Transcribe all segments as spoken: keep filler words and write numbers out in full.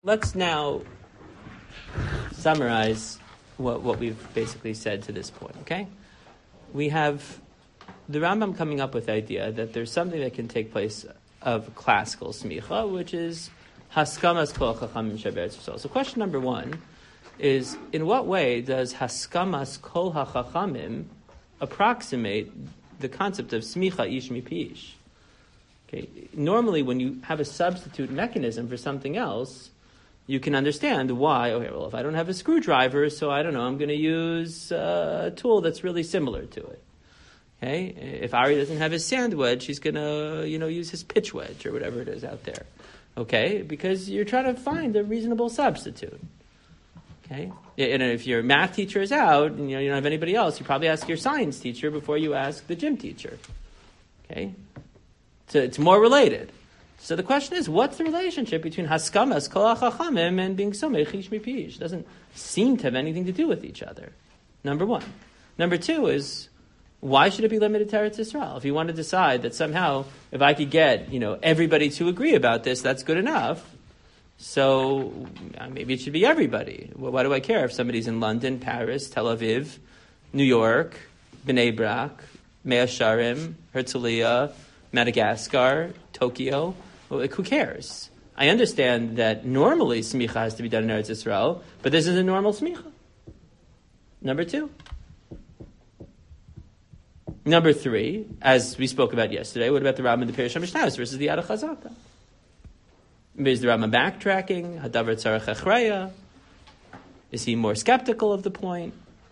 let's now summarize what, what we've basically said to this point, okay? We have the Rambam coming up with the idea that there's something that can take place of classical smicha, which is haskamas kol chachamim sheberetz Yisrael. So question number one is, in what way does haskamas kol hachachamim approximate the concept of smicha ish mipi ish? Okay. Normally, when you have a substitute mechanism for something else, you can understand why. Okay, well, if I don't have a screwdriver, so I don't know, I'm going to use uh, a tool that's really similar to it. Okay, if Ari doesn't have his sand wedge, he's going to, you know, use his pitch wedge or whatever it is out there. Okay, because you're trying to find a reasonable substitute. Okay, and if your math teacher is out and you know you don't have anybody else, you probably ask your science teacher before you ask the gym teacher. Okay. So it's more related. So the question is, what's the relationship between haskamas kol hachachamim and being somech ish mipi ish? It doesn't seem to have anything to do with each other. Number one. Number two is, why should it be limited to Eretz Yisrael? If you want to decide that somehow, if I could get you know everybody to agree about this, that's good enough. So uh, maybe it should be everybody. Well, why do I care if somebody's in London, Paris, Tel Aviv, New York, Bnei Brak, Mea Sharim, Herzliya, Madagascar, Tokyo? Well, like, who cares? I understand that normally smicha has to be done in Eretz Yisrael, but this is a normal smicha. Number two. Number three, as we spoke about yesterday, what about the Rambam and the Perush HaMishnayos versus the Yad HaChazaka? Is the Rambam backtracking? Hadavar tzarech achreya? Is he more skeptical of the point?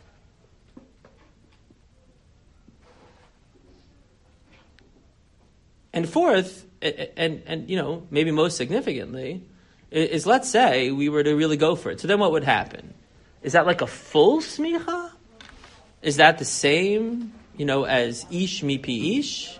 And fourth, and, and, and you know, maybe most significantly, is let's say we were to really go for it. So then what would happen? Is that like a full smicha? Is that the same, you know, as ish mipi ish?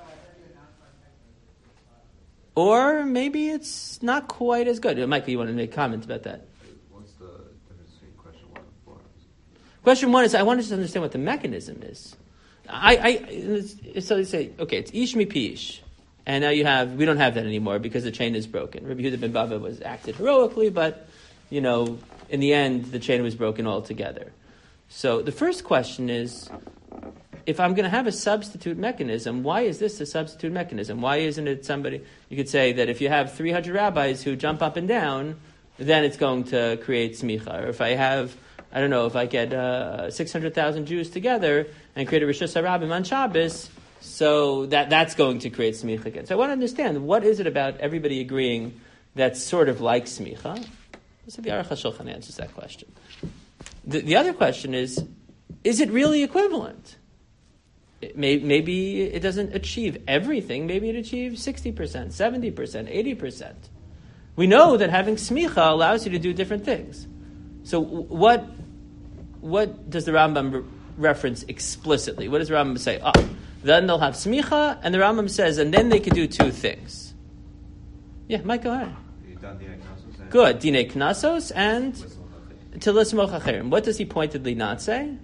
Or maybe it's not quite as good. Michael, you want to make comments about that? What's the difference between question one and four? Question one is, I want to just understand what the mechanism is. I, I so they say, okay, it's ish mipi ish. And now you have, we don't have that anymore because the chain is broken. Rabbi Yehuda ben Bava was acted heroically, but, you know, in the end, the chain was broken altogether. So the first question is, if I'm going to have a substitute mechanism, why is this a substitute mechanism? Why isn't it somebody, you could say that if you have three hundred rabbis who jump up and down, then it's going to create smicha. Or if I have, I don't know, if I get uh, six hundred thousand Jews together and create a Rishus HaRabim on Shabbos, so that that's going to create smicha again. So I want to understand, what is it about everybody agreeing that's sort of like smicha? So the Aruch HaShulchan answers that question. The, the other question is, is it really equivalent? It may, maybe it doesn't achieve everything. Maybe it achieves sixty percent, seventy percent, eighty percent. We know that having smicha allows you to do different things. So what, what does the Rambam re- reference explicitly? What does the Rambam say? Oh, then they'll have smicha, and the Rambam says, and then they can do two things. Yeah, Mike, go ahead. Good. Dinei Knasos and to l'smoch acherim. What does he pointedly not say?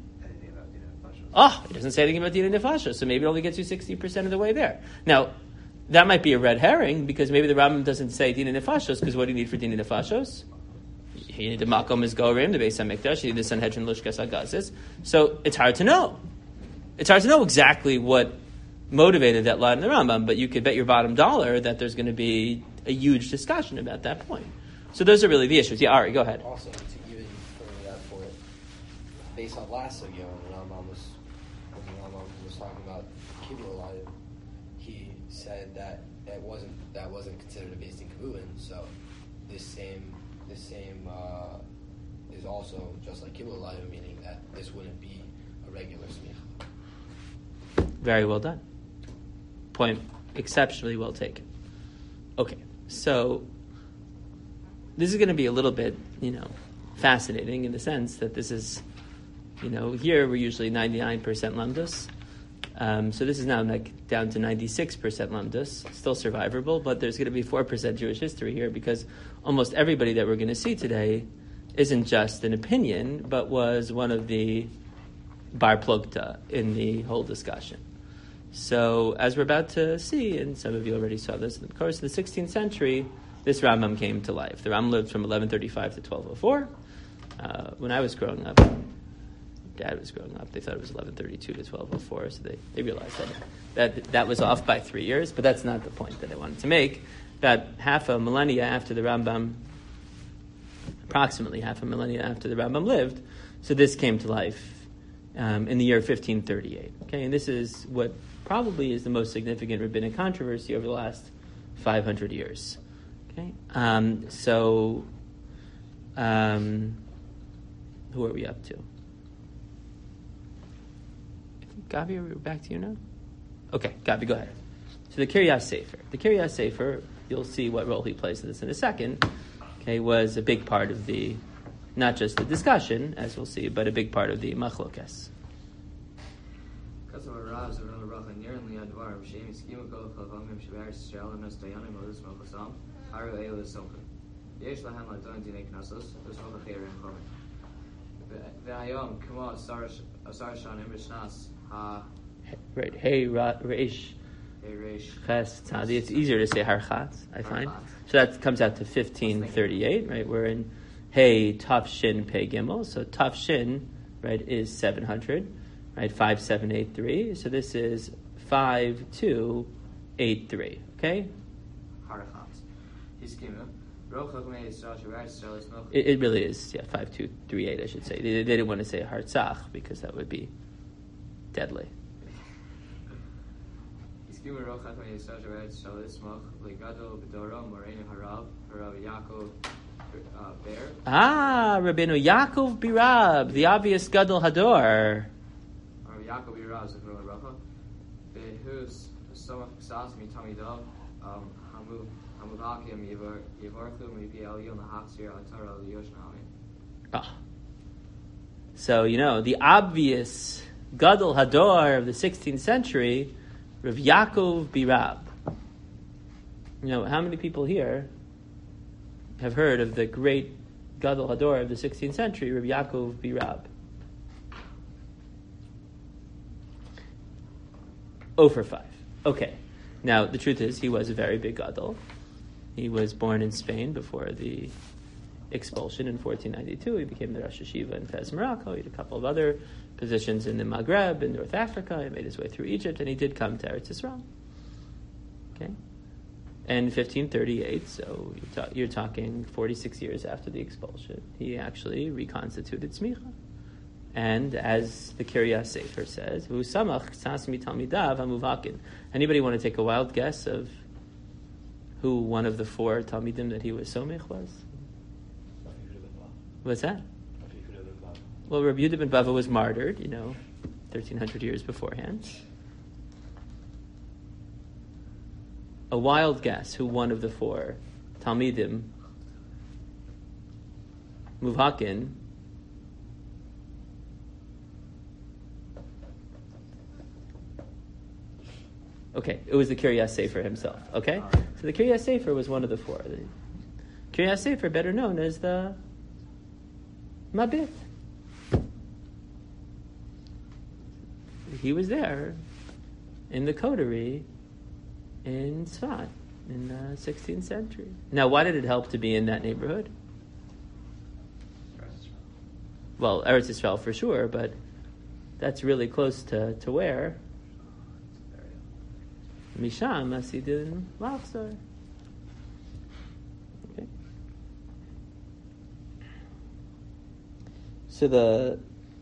Oh, he doesn't say anything about Dinei Nefashos, so maybe it only gets you sixty percent of the way there. Now, that might be a red herring, because maybe the Rambam doesn't say Dinei Nefashos, because what do you need for Dinei Nefashos? You need the Makom Mizgorim, the Beis HaMikdash, you need the Sanhedrin Lushkas HaGazis. So it's hard to know. It's hard to know exactly what motivated that line in the Rambam, but you could bet your bottom dollar that there's going to be a huge discussion about that point. So those are really the issues. Yeah, Ari, go ahead. Also, to even further that point, based on last sugya, when Rambam was, when Rambam was talking about Kibbutz Elayim, he said that it wasn't that wasn't considered a base in Kibbutz, so this same this same uh, is also just like Kibbutz Elayim, meaning that this wouldn't be a regular smicha. Very well done. Point exceptionally well taken. Okay, so this is going to be a little bit, you know, fascinating in the sense that this is, you know, here we're usually ninety-nine percent lamdus. Um, so this is now like down to ninety-six percent lamdus, still survivable, but there's going to be four percent Jewish history here because almost everybody that we're going to see today isn't just an opinion, but was one of the bar plugta in the whole discussion. So, as we're about to see, and some of you already saw this, in the course of the sixteenth century, this Rambam came to life. The Rambam lived from eleven thirty-five to twelve oh four. Uh, when I was growing up, Dad was growing up, they thought it was eleven thirty-two to twelve oh four, so they, they realized that, that that was off by three years, but that's not the point that I wanted to make. About half a millennia after the Rambam, approximately half a millennia after the Rambam lived, so this came to life um, in the year fifteen thirty-eight. Okay, and this is what probably is the most significant rabbinic controversy over the last five hundred years. Okay, um, so um, who are we up to? Gabi, are we back to you now? Okay, Gabi, go ahead. So the Kiryas Sefer. The Kiryas Sefer, you'll see what role he plays in this in a second, okay, was a big part of the, not just the discussion, as we'll see, but a big part of the machlokas. Right, hey, reish, ches, tzadi. It's easier to say harchatz, I find. So that comes out to fifteen thirty-eight, right? We're in hey, tav shin, pei gimel. So tav shin, right, is seven hundred, right? Five seven eight three. So this is five two eight three. Okay. It, it really is, yeah, five two three eight. I should say. They, they didn't want to say hartzach because that would be deadly. Ah, Rabbeinu Yaakov Birab, the obvious Gadol Hador. Ah. So, you know, the obvious Gadol Hador of the sixteenth century, Rav Yaakov Birab. You know, how many people here have heard of the great Gadol Hador of the sixteenth century, Rav Yaakov Birab? Oh for five. Okay. Now, the truth is, he was a very big Gadol. He was born in Spain before the expulsion in fourteen ninety-two. He became the Rosh Yeshiva in Fez, Morocco. He had a couple of other positions in the Maghreb, in North Africa. He made his way through Egypt, and he did come to Eretz Yisrael. Okay? And fifteen thirty-eight, so you're, ta- you're talking forty-six years after the expulsion, he actually reconstituted Smicha. And as the Kiryas Sefer says, V'usamach tzas mitalmidav hamuvakin. Anybody want to take a wild guess of who one of the four Talmidim that he was somech was? What's that? Well, Rabbi Yehuda ben Bava was martyred, you know, thirteen hundred years beforehand. A wild guess who one of the four Talmidim, Muvhakin, okay, it was the Kiryas Sefer himself, okay? So the Kiryas Sefer was one of the four. The Kiryas Sefer, better known as the Mabit. He was there in the coterie in Tzfat in the sixteenth century. Now, why did it help to be in that neighborhood? Well, Eretz Yisrael for sure, but that's really close to, to where? Misham Asidin Lachzor. Okay. So the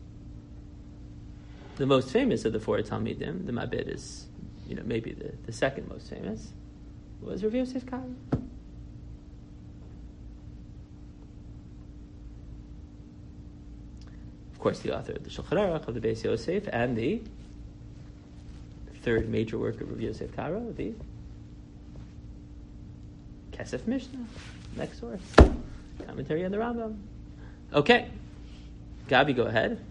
the most famous of the four Talmidim, the Mabit is, you know, maybe the, the second most famous, was Rav Yosef Karo. Of course, the author of the Shulchan Aruch, of the Beis Yosef, and the third major work of Rav Yosef Karo, the Kesef Mishnah, next source, commentary on the Rambam. Okay, Gabi, go ahead.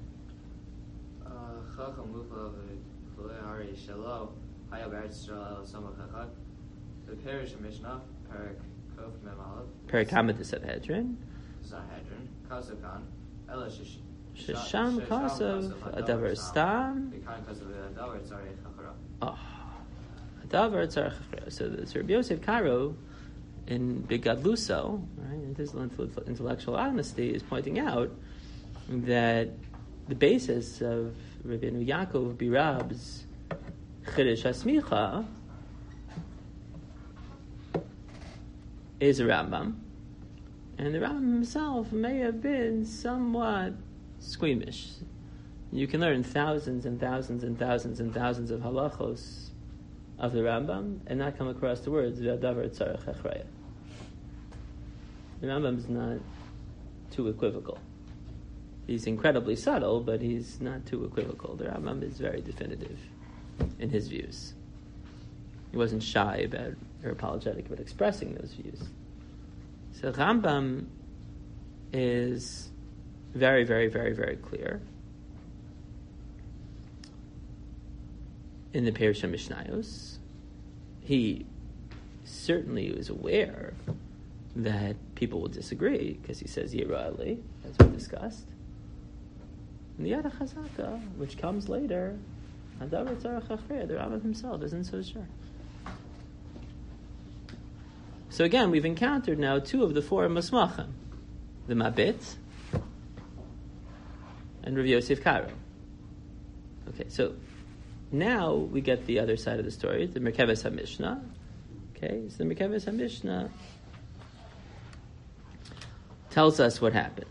The parish of Mishnah, Perik Kof Memalev, Perik Hamad Sanhedrin, Sanhedrin, Kasakan, Ela Shish. Shesham Kasav Adavar Stam. Oh, Adavar Tzarech Chachra. So the Rabbi Yosef Karo in Big Gadluso, right, in his intellectual honesty, is pointing out that the basis of Rabbeinu Yaakov Birab's Chiddush HaSmicha is a Rambam, and the Rambam himself may have been somewhat squeamish. You can learn thousands and thousands and thousands and thousands of halachos of the Rambam and not come across the words V'adavar tzarech achraya. The Rambam is not too equivocal. He's incredibly subtle, but he's not too equivocal. The Rambam is very definitive in his views. He wasn't shy about or apologetic about expressing those views. So Rambam is very, very, very, very clear in the Perush HaMishnayos. He certainly was aware that people will disagree because he says Yirah Ali, as we discussed. And the Yad HaChazaka, which comes later, Hadavar Tzarech Achrei, the Rambam himself isn't so sure. So again, we've encountered now two of the four Musmachim, the Mabit and Rav Yosef Karo. Okay, so now we get the other side of the story, the Merkeves HaMishnah. Okay, so the Merkeves HaMishnah tells us what happened.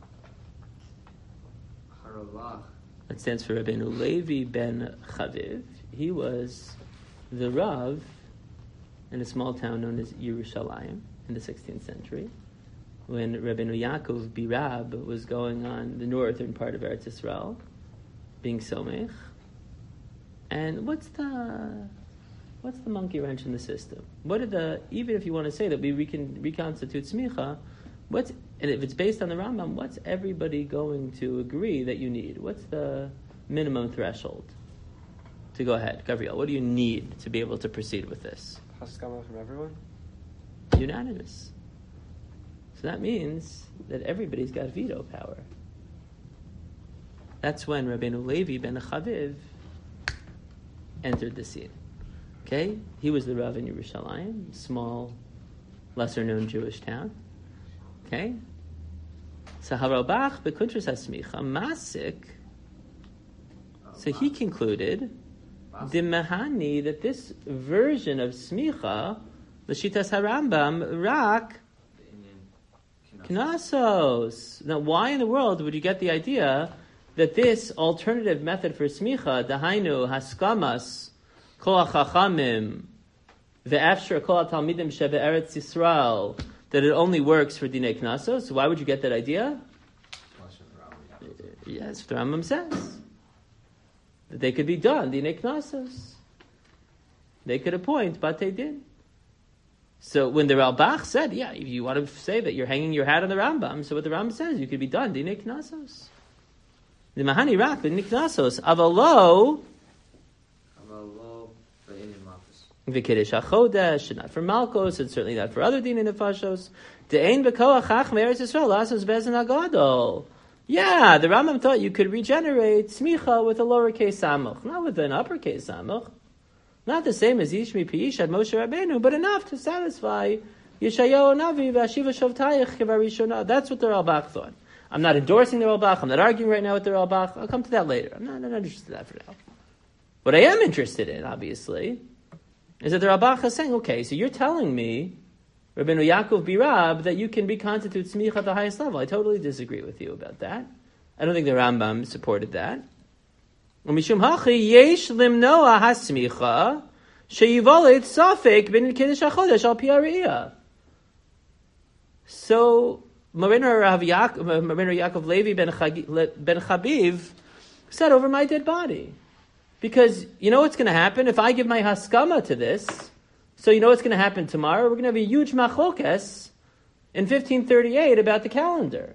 It stands for Rabbeinu Levi ben Chaviv. He was the Rav in a small town known as Yerushalayim in the sixteenth century, when Rabbeinu Yaakov Birab was going on the northern part of Eretz Yisrael, being Somech. And what's the what's the monkey wrench in the system? What are the, even if you want to say that we recon, reconstitute smicha, what's, and if it's based on the Rambam, what's everybody going to agree that you need? What's the minimum threshold to go ahead? Gabriel, what do you need to be able to proceed with this? Haskama from everyone? Unanimous. So that means that everybody's got veto power. That's when Rabbeinu Levi ben Chaviv entered the scene. Okay? He was the Rav in Yerushalayim, small, lesser-known Jewish town. Okay? So Harabach bekuntras hasmicha masik. So he concluded the mahani that this version of smicha, l'shitas harambam, rak knasos. Now, why in the world would you get the idea that this alternative method for smicha, dahainu haskamas kol hachachamim ve'afshar kol talmidim shebe'eretz Yisrael, that it only works for dinei knasos? Why would you get that idea? Yes, the Rambam says that they could be done dinei knasos. They could appoint batei din. So when the Ralbach said, yeah, if you want to say that you're hanging your hat on the Rambam, so what the Rambam says, you could be done dinei knasos. The mahani rak dinei knasos avalo v'kiddush hachodesh, not for Malkos, and certainly not for other dinei nefashos. De'ein b'koach chachmei Eretz Yisrael lasos bezin agadol. Yeah, the Rambam thought you could regenerate smicha with a lowercase samuch, not with an uppercase samuch. Not the same as Yishmi Pi'ish at Moshe Rabbeinu, but enough to satisfy Yeshayahu Navi v'Ashiva Shavtayich Kivarishona. That's what the Ralbach thought. I'm not endorsing the Ralbach. I'm not arguing right now with the Ralbach. I'll come to that later. I'm not, I'm not interested in that for now. What I am interested in, obviously, is that the Ralbach is saying, okay, so you're telling me, Rabbeinu Yaakov Birab, that you can reconstitute smicha at the highest level. I totally disagree with you about that. I don't think the Rambam supported that. Umishum hachi yesh limnoa hasmicha sheyivolet safek ben kiddush hachodesh al pi hariyah. So Moreno Rav Yaakov Levi ben Chabiv said, over my dead body. Because you know what's going to happen? If I give my haskama to this, so you know what's going to happen tomorrow? We're going to have a huge machlokes in fifteen thirty-eight about the calendar.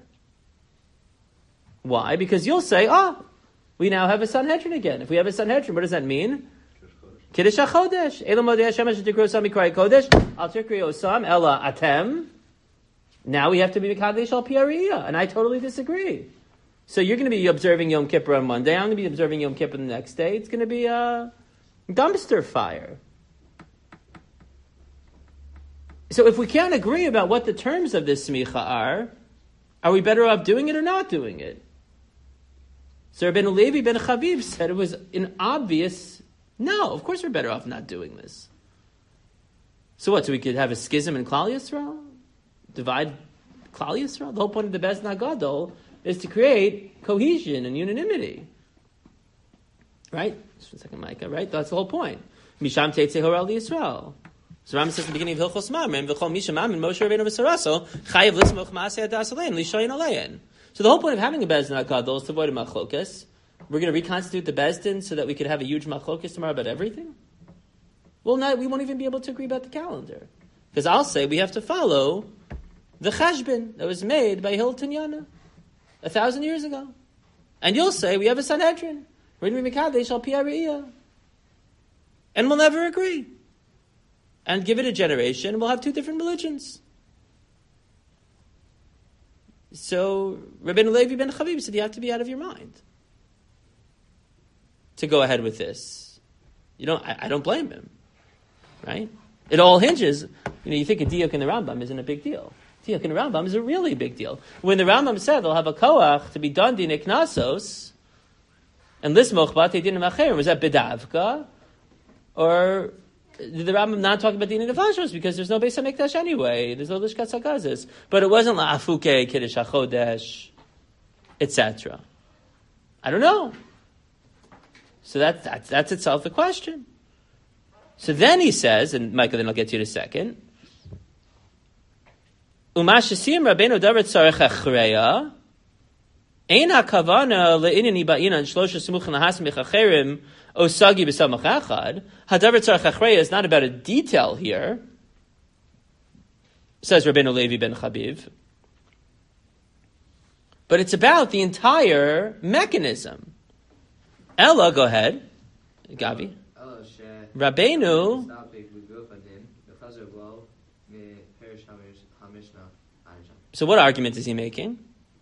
Why? Because you'll say, oh, we now have a Sanhedrin again. If we have a Sanhedrin, what does that mean? Kiddush HaChodesh. Elam modei Hashem asher tikru osam mikray kodesh. Al tikru osam ela atem. Now we have to be Mekadesh al pi hariyah. And I totally disagree. So you're going to be observing Yom Kippur on Monday. I'm going to be observing Yom Kippur the next day. It's going to be a dumpster fire. So if we can't agree about what the terms of this smicha are, are we better off doing it or not doing it? So Rabbeinu Levi ben Chaviv said it was an obvious no. Of course we're better off not doing this. So what? So we could have a schism in Klal Yisrael? Divide Klal Yisrael? The whole point of the Beis Din HaGadol is to create cohesion and unanimity. Right? Just one second, Micah, right? That's the whole point. Misham Teitzei Horal Yisrael. So Rambam says at the beginning of Hilchos Mamrim, V'chol Misham Amin Moshe Rabbeinu V'saraso Chayev Lismoch Maaseh Adas Alein Lishoyin Alein. So the whole point of having a Beis Din HaGadol is to avoid a machlokas. We're going to reconstitute the Beis Din so that we could have a huge machlokas tomorrow about everything? Well, not, we won't even be able to agree about the calendar. Because I'll say we have to follow the cheshbon that was made by Hilton Yana a thousand years ago. And you'll say we have a Sanhedrin. We're going to be Mekadesh al Pi HaRe'iyah. And we'll never agree. And give it a generation, and we'll have two different religions. So Rabbeinu Levi ben Chaviv said you have to be out of your mind to go ahead with this. You don't. I, I don't blame him, right? It all hinges. You know, you think a diuk in the Rambam isn't a big deal. Diuk in the Rambam is a really big deal. When the Rambam said they'll have a koach to be done din iknasos and lismoch batei din macherim, was that bidavka, or did the Rambam not talk about din nefashos because there's no Beis Hamikdash anyway? There's no Lishkat Sagazis, but it wasn't la'afuke kiddush hachodesh, et cetera. I don't know. So that, that, that's itself the question. So then he says, and Michael, then I'll get to you in a second. Umashasiyim Rabbeinu Davar Tzarech Achreya Ein HaKavana Le'inani Ba'ina and Shlosha Smuchin Lahas Mechacherim Osagi B'Samach Echad. Hadavar Tzarech Achreya is not about a detail here, says Rabbeinu Levi ben Chaviv, but it's about the entire mechanism. Ella, go ahead, Gavi. Rabbeinu. So what argument is he making?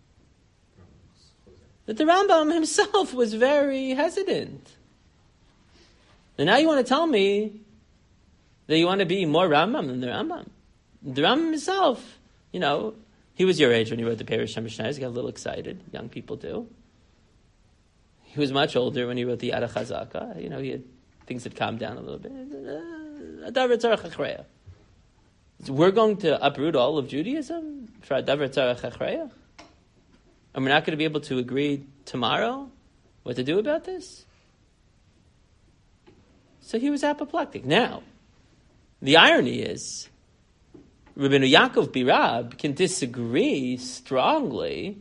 That the Rambam himself was very hesitant. And now you want to tell me that you want to be more Rambam than the Rambam. The Rambam himself, you know, he was your age when he wrote the Perush HaMishnayos. He got a little excited. Young people do. He was much older when he wrote the Yad HaChazaka. You know, he had things had calmed down a little bit. We're going to uproot all of Judaism for Adavar Tzarech Achreya? And we're not going to be able to agree tomorrow what to do about this? So he was apoplectic. Now, the irony is, Rabbeinu Yaakov Birab can disagree strongly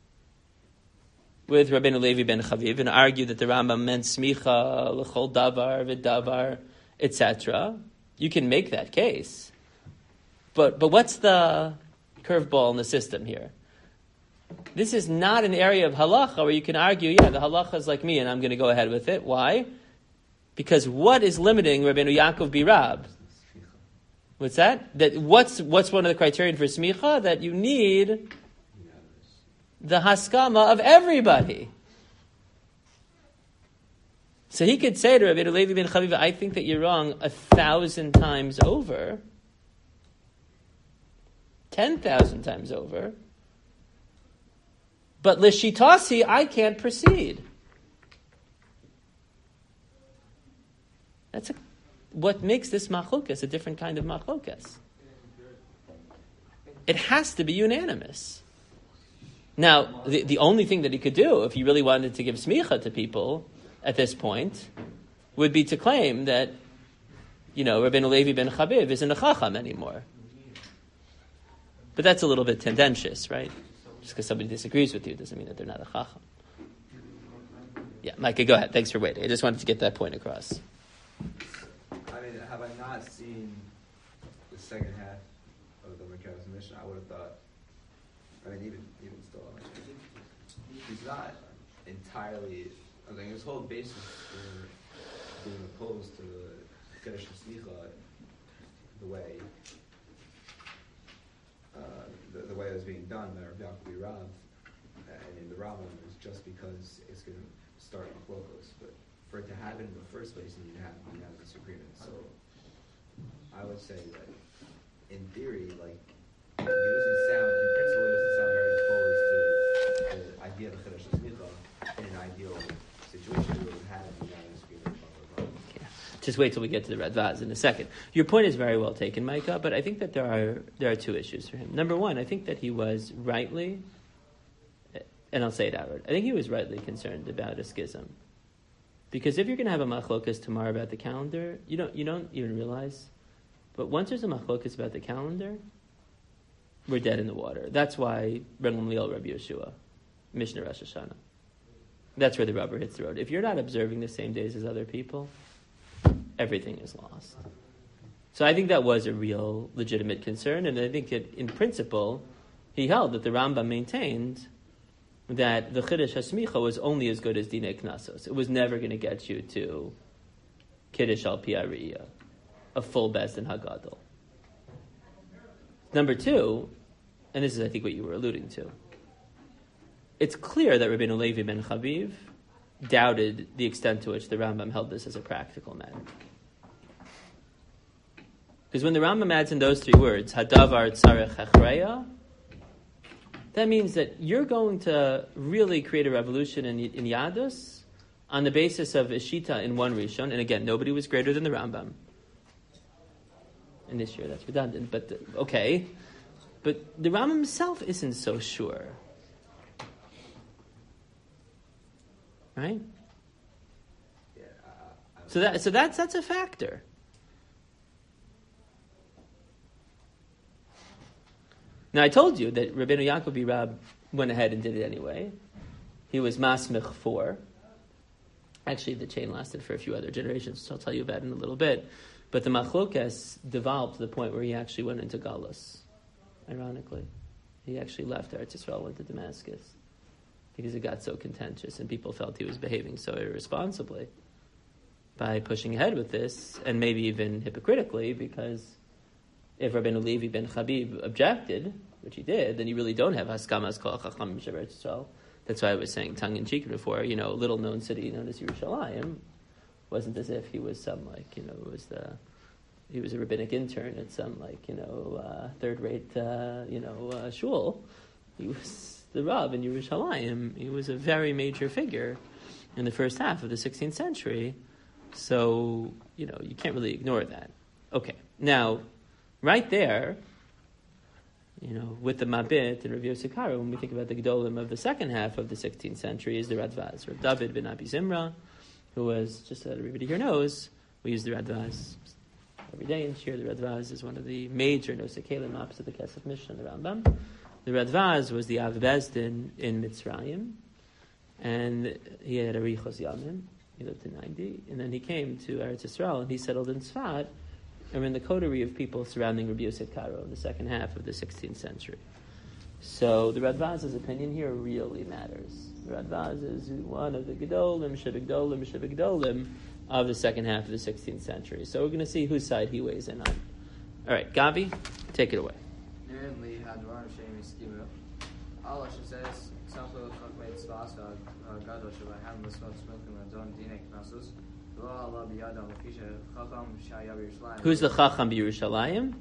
with Rabbeinu Levi ben Chaviv and argue that the Rambam meant smicha, l'chol davar, v'davar, et cetera. You can make that case. But but what's the curveball in the system here? This is not an area of halacha where you can argue, yeah, the halacha is like me and I'm going to go ahead with it. Why? Because what is limiting Rabbeinu Yaakov Birab? What's that? That what's what's one of the criteria for smicha? That you need the haskama of everybody. So he could say to Rabbeinu Levi ben Chaviv, I think that you're wrong a thousand times over. Ten thousand times over. But l'shitasi, I can't proceed. That's a, what makes this machlokas a different kind of machlokas. It has to be unanimous. Now, the, the only thing that he could do, if he really wanted to give smicha to people at this point, would be to claim that, you know, Rabbeinu Levi ben Chaviv isn't a chacham anymore. But that's a little bit tendentious, right? Just because somebody disagrees with you doesn't mean that they're not a chacham. Yeah, Micah, go ahead. Thanks for waiting. I just wanted to get that point across. I mean, have I not seen the second half of the Merkav's mission? I would have thought, I mean, even even still, like, he's not entirely, I think his whole basis for being opposed to the Kedesh Smicha, the way Uh, the, the way it was being done by Rabbi Yaakov Birab and in the Rambam is just because it's going to start with locals. But for it to happen in the first place, you need to have unanimous agreement. So I would say that in theory, like, it doesn't sound, in principle, it doesn't sound very opposed to the idea of Chiddush Smicha in an ideal situation we would have in the United States. Yeah. Just wait till we get to the Radvaz in a second. Your point is very well taken, Micah, but I think that there are there are two issues for him. Number one, I think that he was rightly, and I'll say it outright, I think he was rightly concerned about a schism. Because if you're going to have a machlokas tomorrow about the calendar, you don't you don't even realize, but once there's a machlokas about the calendar, we're dead in the water. That's why Rabbi Gamliel, Rabbi Yeshua, Mishnah Rosh Hashanah. That's where the rubber hits the road. If you're not observing the same days as other people, everything is lost. So I think that was a real legitimate concern, and I think that in principle, he held that the Rambam maintained that the Chiddush HaSmicha was only as good as Dinei Knasos. It was never going to get you to Kiddush al Pi Ariyah, a full Beis Din Hagadol. Number two, and this is I think what you were alluding to, it's clear that Rabbeinu Levi ben Chaviv doubted the extent to which the Rambam held this as a practical matter. Because when the Rambam adds in those three words, Hadavar Tzarech Hechreya, that means that you're going to really create a revolution in, in Yadus on the basis of Ishita in one Rishon. And again, nobody was greater than the Rambam. And this year, that's redundant, but the, okay. But the Rambam himself isn't so sure. Right? Yeah, uh, So that so that's that's a factor. Now I told you that Rabbeinu Yaakov Rab went ahead and did it anyway. He was masmich for. Actually, the chain lasted for a few other generations, which I'll tell you about in a little bit. But the machlokas developed to the point where he actually went into Galus. Ironically, he actually left Eretz Yisrael, went to Damascus, because it got so contentious and people felt he was behaving so irresponsibly by pushing ahead with this, and maybe even hypocritically, because if Rabbeinu Levi ben Chabib objected, which he did, then you really don't have Haskamas Kol Chacham Eretz Yisrael. That's why I was saying tongue-in-cheek before, you know, a little-known city known as Yerushalayim wasn't as if he was some, like, you know, it was the he was a rabbinic intern at some, like, you know, uh, third-rate, uh, you know, uh, shul. He was the Rav in Yerushalayim. He was a very major figure in the first half of the sixteenth century. So, you know, you can't really ignore that. Okay, now, right there, you know, with the Mabit and Rav Yosef Karo, when we think about the Gedolim of the second half of the sixteenth century, is the Radvaz. Rav David ben Abi Zimra, who was, just so everybody here knows, we use the Radvaz every day in Shir. The Radvaz is one of the major Nosei maps of the Kesef Mishnah and the Rambam. The Radvaz was the Av Beis Din in Mitzrayim, and he had a Richos Yamim. He lived to ninety, and then he came to Eretz Yisrael, and he settled in Tzfat, and in the coterie of people surrounding Rabbi Yosef Karo in the second half of the sixteenth century. So the Radvaz's opinion here really matters. The Radvaz is one of the Gedolim, Shebigdolim, Shebigdolim of the second half of the sixteenth century. So we're going to see whose side he weighs in on. All right, Gavi, take it away. Who's the Chacham b'Yerushalayim?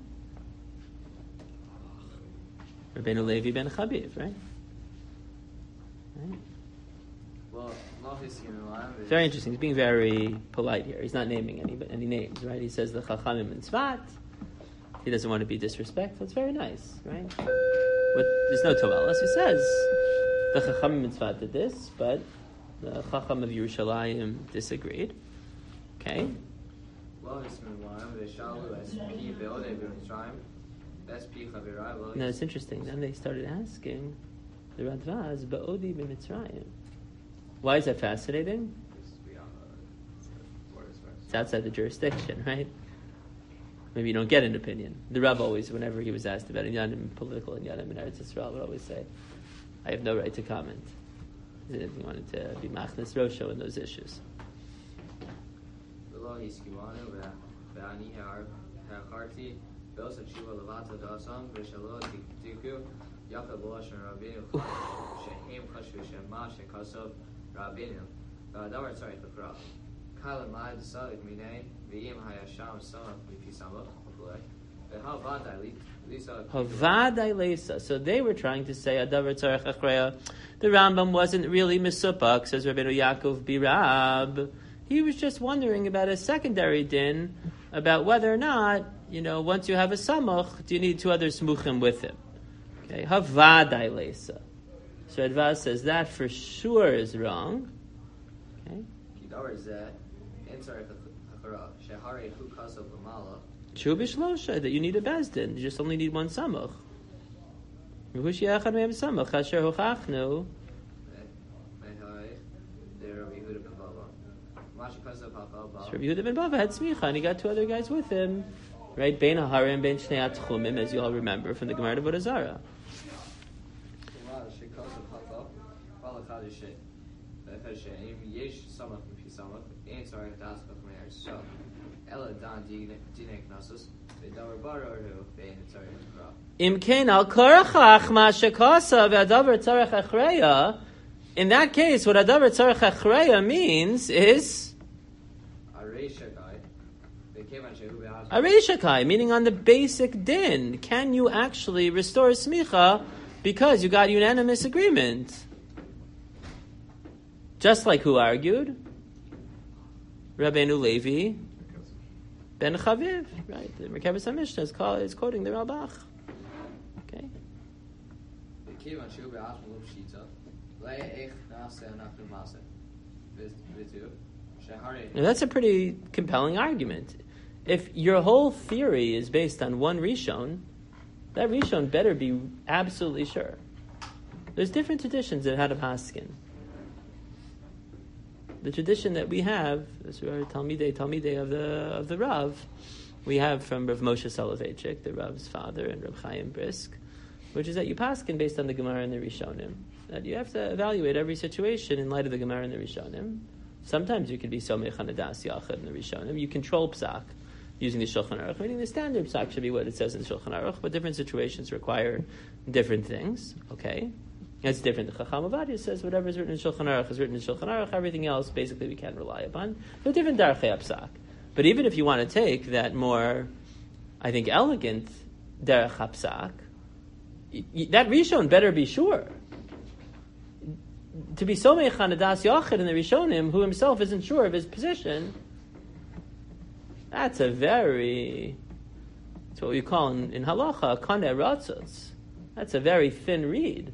Rabbeinu Levi ben Chabib, right? Right? Well, very interesting. He's being very polite here. He's not naming any any names, right? He says the Chachamim in Tzfat. He doesn't want to be disrespectful. It's very nice, right? But there's no Tovelas. He says the Chachamim in Tzfat did this, but the Chacham of Yerushalayim disagreed. Okay. Now it's interesting. Then they started asking the Radvaz, Ba'odi b'Mitzrayim. Why is that fascinating? It's outside the jurisdiction, right? Maybe you don't get an opinion. The Rav always, whenever he was asked about Inyanim, political Inyanim in Eretz Yisrael, would always say, I have no right to comment. He wanted to be Machnas Rosho in those issues. Havadai Leisa. So they were trying to say Adavar Tzarech Achreya. The Rambam wasn't really Mesupak, says Rabbeinu Yaakov Birab. He was just wondering about a secondary din, about whether or not, you know, once you have a Samach, do you need two other Smuchim with him? Okay, Havadai Leisa. So Advaz says that for sure is wrong. Okay. True b'shlosha, that you need a bezdin. You just only need one samach. Rehushi echad me'em samach. Asher hochachnu. So Rabbi Yehuda ben Bava had smicha, and he got two other guys with him. Right? Bein ha'hara and bein shnei atchumim, as you all remember from the Gemara of Avodah Zarah. In that case, what Adavar Tzarech Achreya means is Areishakai, meaning on the basic din. Can you actually restore smicha because you got unanimous agreement? Just like who argued? Rabbeinu Levi ben Chaviv, right? The Merkabah HaMishnah is, called, is quoting the Ralbach. Okay. Now that's a pretty compelling argument. If your whole theory is based on one Rishon, that Rishon better be absolutely sure. There's different traditions in how to paskin. The tradition that we have, this is our Talmidei, Talmidei of the of the Rav, we have from Rav Moshe Soloveitchik, the Rav's father, and Rav Chaim Brisk, which is that you paskin based on the Gemara and the Rishonim. That you have to evaluate every situation in light of the Gemara and the Rishonim. Sometimes you can be Somech Hanadas Yachad in the Rishonim. You control Psak using the Shulchan Aruch, meaning the standard Psak should be what it says in the Shulchan Aruch, but different situations require different things. Okay? It's different. The Chacham Avadia says whatever is written in Shulchan Aruch is written in Shulchan Aruch. Everything else, basically, we can't rely upon. They're different Darchei Psak. But even if you want to take that more, I think, elegant Derech HaPsak, that Rishon better be sure. To be Somech Hanadas Yachid in the Rishonim, who himself isn't sure of his position, that's a very, it's what we call in, in Halacha, Kaneh Ratzos. That's a very thin reed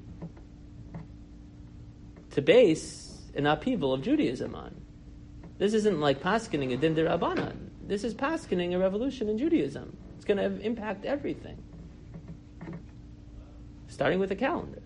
to base an upheaval of Judaism on. This isn't like paskening a din d'Rabbanan. This is paskening a revolution in Judaism. It's going to impact everything. Starting with the calendar.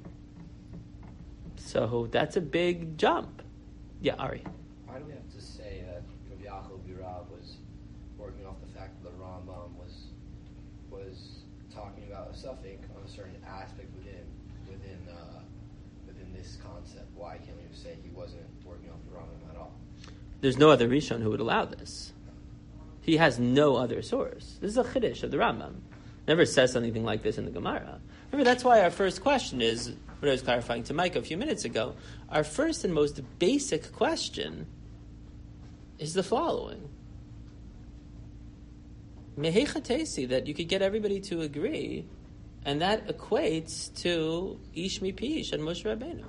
So that's a big jump. Yeah, Ari. Why do we have to say that Rabbi Yaakov Birab was working off the fact that the Rambam was was talking about a suffix on a certain aspect within within uh, within this concept? Why can't we just say he wasn't working off the Rambam at all? There's no other Rishon who would allow this. He has no other source. This is a chiddush of the Rambam. Never says anything like this in the Gemara. Remember, that's why our first question is, what I was clarifying to Mike a few minutes ago, our first and most basic question is the following. Mehecha teisi, that you could get everybody to agree, and that equates to Ish Mipish and Moshe Rabbeinu.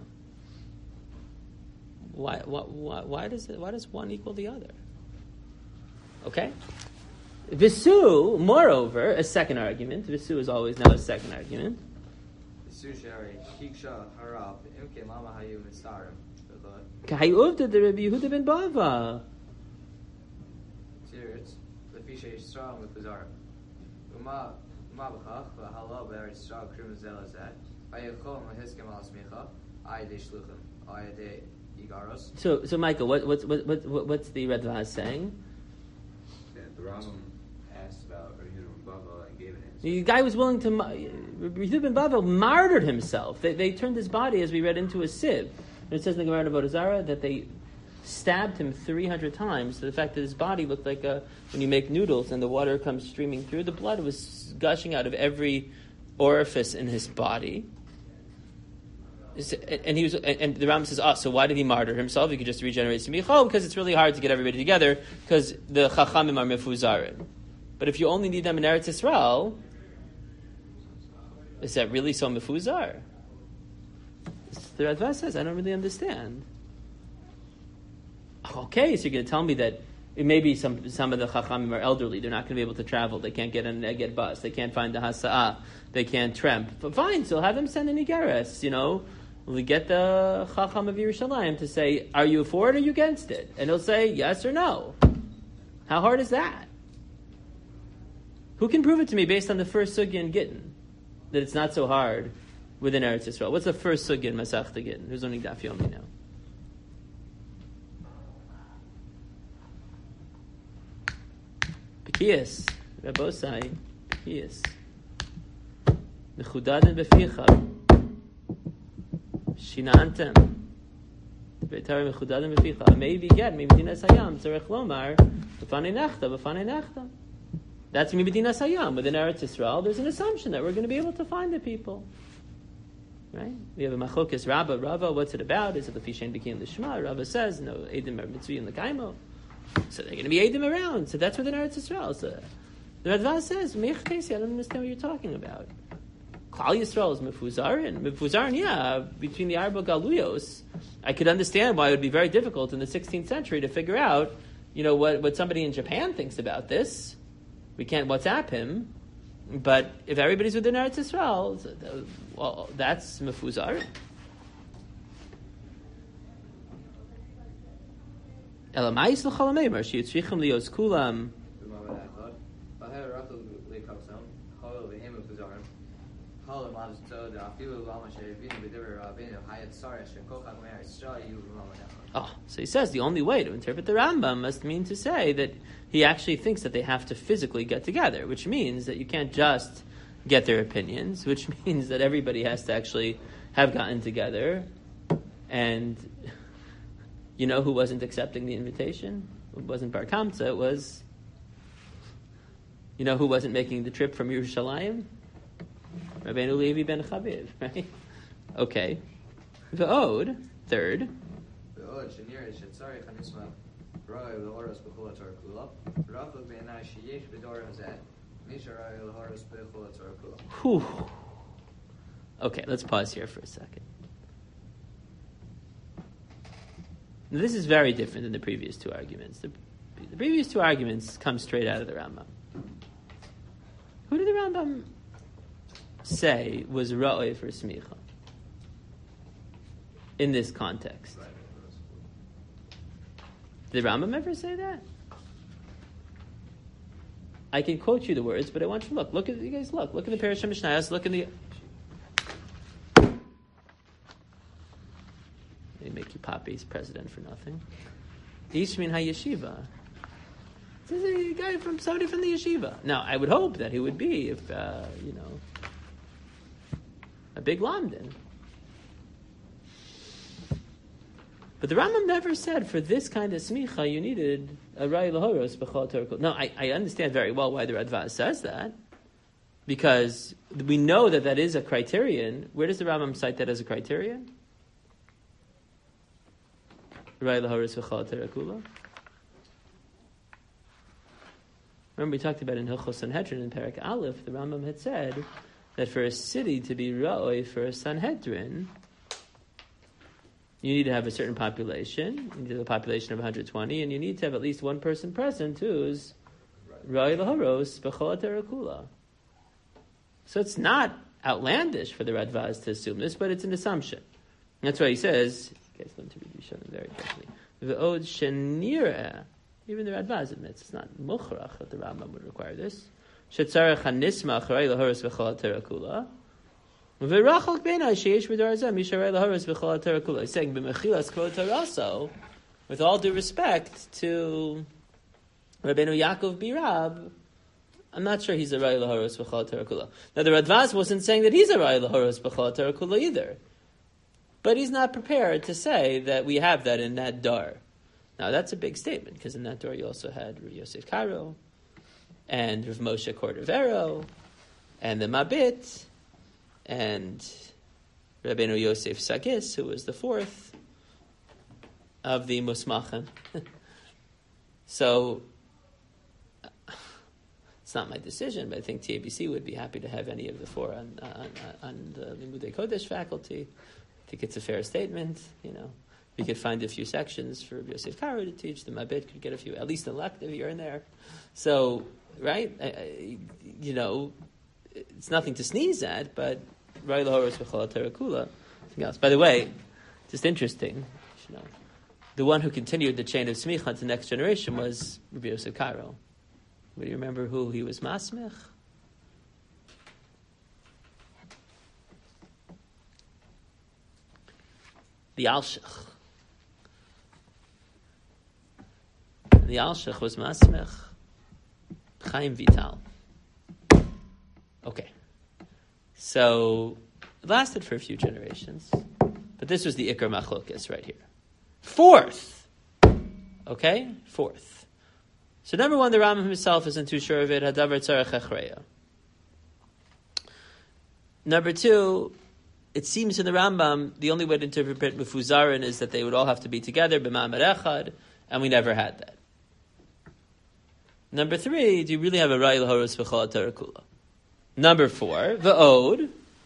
Why, why, why, does it, why does one equal the other? Okay? Visu, moreover, a second argument. Visu is always now a second argument. Kahayuvda the Rabbi Yehuda ben Bava. So, so Michael, what, what's what, what, what's the Red Vaz saying? Yeah, the Rambam asked about Rabbi Yehuda ben Bava and gave an answer. The guy was willing to. Rabbi Yehuda ben Bava martyred himself. They, they turned his body, as we read, into a sieve. And it says in the Gemara of Avodah Zarah that they stabbed him three hundred times. To the fact that his body looked like a, when you make noodles and the water comes streaming through, the blood was gushing out of every orifice in his body. And he was, and the Rambam says, "Oh, so why did he martyr himself? He could just regenerate smicha." Oh, because it's really hard to get everybody together because the chachamim are mefuzarim. But if you only need them in Eretz Yisrael, Is that really so mefuzar? The Radva says, I don't really understand. Okay, so you're going to tell me that it maybe some some of the Chachamim are elderly. They're not going to be able to travel. They can't get an get bus. They can't find the Hasa'ah. They can't tremp. But fine, so have them send an Igeres, you know. We get the Chacham of Yerushalayim to say, are you for it or are you against it? And he'll say yes or no. How hard is that? Who can prove it to me based on the first Sugya in Gittin that it's not so hard within Eretz Yisrael? What's the first Sugya in Masechta Gittin? Who's learning Daf Yomi now? Pekiyas, Rabbosai, Pekiyas. Mechudaden beficha, Shinantem. Beitari mechudaden beficha. Maybe get maybe Dinas Hayam Tzarech Lomar B'fanei Nachta B'fanei Nachta. That's maybe Dinas Hayam within Eretz Yisrael. There's an assumption that we're going to be able to find the people. Right? We have a Machlokas Rabba. Rabba, what's it about? Is it the Fishen B'Kiyam L'Shma? Rabba says no. Eidim are Mitzvi in the Kaimo. So they're going to be Eidim around. So that's within Eretz Yisrael. So the Radva says, Meich Tesi, I don't understand what you're talking about. Klal Yisrael is Mefuzarin. Mefuzarin, yeah, between the Arba Galuyos, I could understand why it would be very difficult in the sixteenth century to figure out, you know, what, what somebody in Japan thinks about this. We can't WhatsApp him. But if everybody's within Eretz Yisrael, well, that's Mefuzarin. Elamais l'chalameimer, sheyitzrichim lios kulam. Oh, so he says the only way to interpret the Rambam must mean to say that he actually thinks that they have to physically get together, which means that you can't just get their opinions, which means that everybody has to actually have gotten together. And you know who wasn't accepting the invitation? It wasn't Bar Kamsa, it was, you know who wasn't making the trip from Yerushalayim? Rabbeinu Levi ben Chaviv, right? Okay. V'od, third. V'od, shenir shetzarich hanisma roi l'horos b'chol haTorah kula rafuk b'enai sheyesh b'dor hazeh misha roi l'horos b'chol haTorah kula. Okay, let's pause here for a second. Now, this is very different than the previous two arguments. The, the previous two arguments come straight out of the Rambam. Who did the Rambam say was ra'oi for smicha in this context? Did the Rambam ever say that? I can quote you the words, but I want you to look. Look at you guys. Look. Look at the Parashah Mishnayos. Look in the. They make you Poppy's president for nothing. Ishmin HaYeshiva. This is a guy from somebody from the yeshiva. Now, I would hope that he would be if uh, you know. A big lamdan. But the Rambam never said for this kind of smicha you needed a rai lahoros b'chol Torah kula. No, I, I understand very well why the Radva says that, because we know that that is a criterion. Where does the Rambam cite that as a criterion? Rai lahoros b'chol Torah kula. Remember we talked about in Hilchos Sanhedrin in Perek Aleph, the Rambam had said that for a city to be ra'oi for a Sanhedrin, you need to have a certain population. You need to have a population of one hundred twenty, and you need to have at least one person present who's ra'oi laharos b'chol haTorah kula. So it's not outlandish for the Radvaz to assume this, but it's an assumption. And that's why he says, you guys learn to read Rishonim very carefully. V'od shenireh, even the Radvaz admits it's not mukhrach that the Rambam would require this. Shetzarech hanismach rai lahoros b'chol haTorah kula. V'rachok b'nai sheish b'dor hazeh misha rai lahoros b'chol haTorah kula. He's saying b'mechilas kvod taraso, with all due respect to Rabbeinu Yaakov Birab, I'm not sure he's a rai lahoros b'chol haTorah kula. Now the Radvaz wasn't saying that he's a rai lahoros b'chol haTorah kula either, but he's not prepared to say that we have that in that dar. Now that's a big statement, because in that dar you also had Yosef Karo, and Rav Moshe Cordovero, and the Mabit, and Rabbeinu Yosef Sagis, who was the fourth of the Musmachim. So, It's not my decision, but I think T A B C would be happy to have any of the four on on, on the Limudei Kodesh faculty. I think it's a fair statement. You know, we could find a few sections for Yosef Karo to teach. The Mabit could get a few, at least an elective here and there. So, right, I, I, you know, it's nothing to sneeze at, but Rai Lahoros V'chol Terakula. Something else. By the way, just interesting. You know, the one who continued the chain of smicha to the next generation was Rabbi Yosef Karo. Do you remember who he was masmich? The Alshich. The Alshich was masmich Chaim Vital. Okay. So it lasted for a few generations, but this was the Iker Machlokes right here. Fourth. Okay? Fourth. So number one, the Rambam himself isn't too sure of it. Hadavar tzarech echreya. Number two, it seems in the Rambam, the only way to interpret Mefuzarin is that they would all have to be together, b'ma'amar echad, and we never had that. Number three, do you really have a Rai Lahoros V'chol Terakula? Number four, V'od,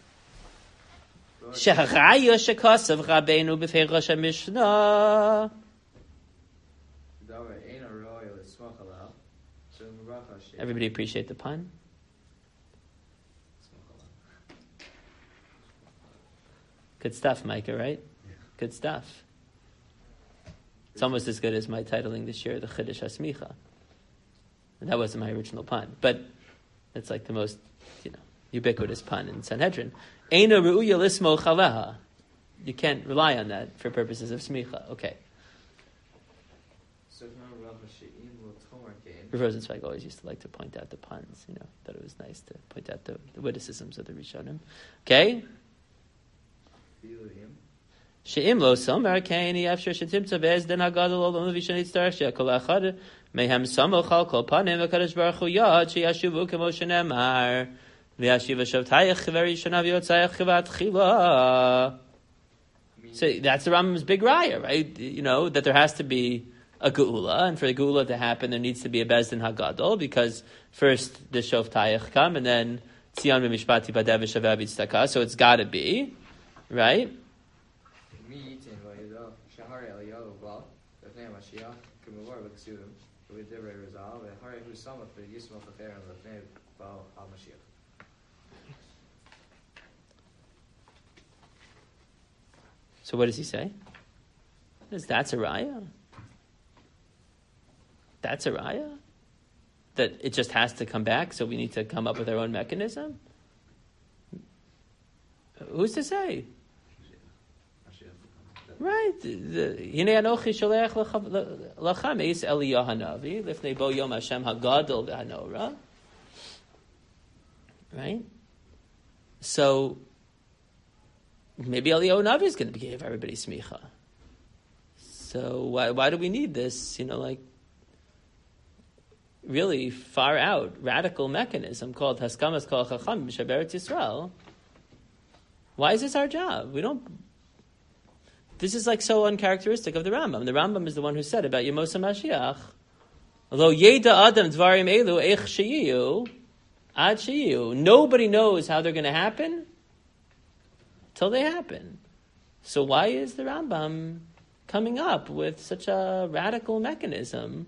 Shehachaya Shekasav Rabbeinu B'fei Rosh HaMishnah. Everybody appreciate the pun? Good stuff, Micah, right? Yeah. Good stuff. It's almost as good as my titling this year, the Chiddush HaSmicha. And that wasn't my original pun, but it's like the most, you know, ubiquitous pun in Sanhedrin. Eino re'uya lismo chaleha. You can't rely on that for purposes of smicha. Okay. Rosenzweig always used to like to point out the puns. You know, thought it was nice to point out the, the witticisms of the Rishonim. Okay. She'im lo somer kaini after shetimtza be'ez den hagadol olam v'shan yitztarach she'akol achad mehem samoch al kol panim v'kadosh baruch hu yad she'yashuvu kemo shenemar v'yashiv shavtayach v'rishana v'yotzayach chvat chila. So that's the Rambam's big raya, right? You know, that there has to be a geula, and for the geula to happen, there needs to be a bezdin hagadol, because first the shavtayach come, and then tzion v'mishpati badev v'shaveh v'tzedakah, so it's got to be, right? So what does he say? That's a raya? That's a raya? That it just has to come back, so we need to come up with our own mechanism? Who's to say? Right. Hinei anochi sholeach lachem eis Eliyah hanavi lifnei bo yom Hashem hagadol v'hanora. Right. So maybe Eliyahu Navi is going to give everybody smicha. So why why do we need this? You know, like really far out radical mechanism called Haskamas Kol Chacham B'Shaberet Yisrael. Why is this our job? We don't. This is like so uncharacteristic of the Rambam. The Rambam is the one who said about Yemos HaMashiach, although Yeda Adam Dvarim Elu Eich Sheyiyu Ad Sheyiyu, nobody knows how they're going to happen till they happen. So why is the Rambam coming up with such a radical mechanism?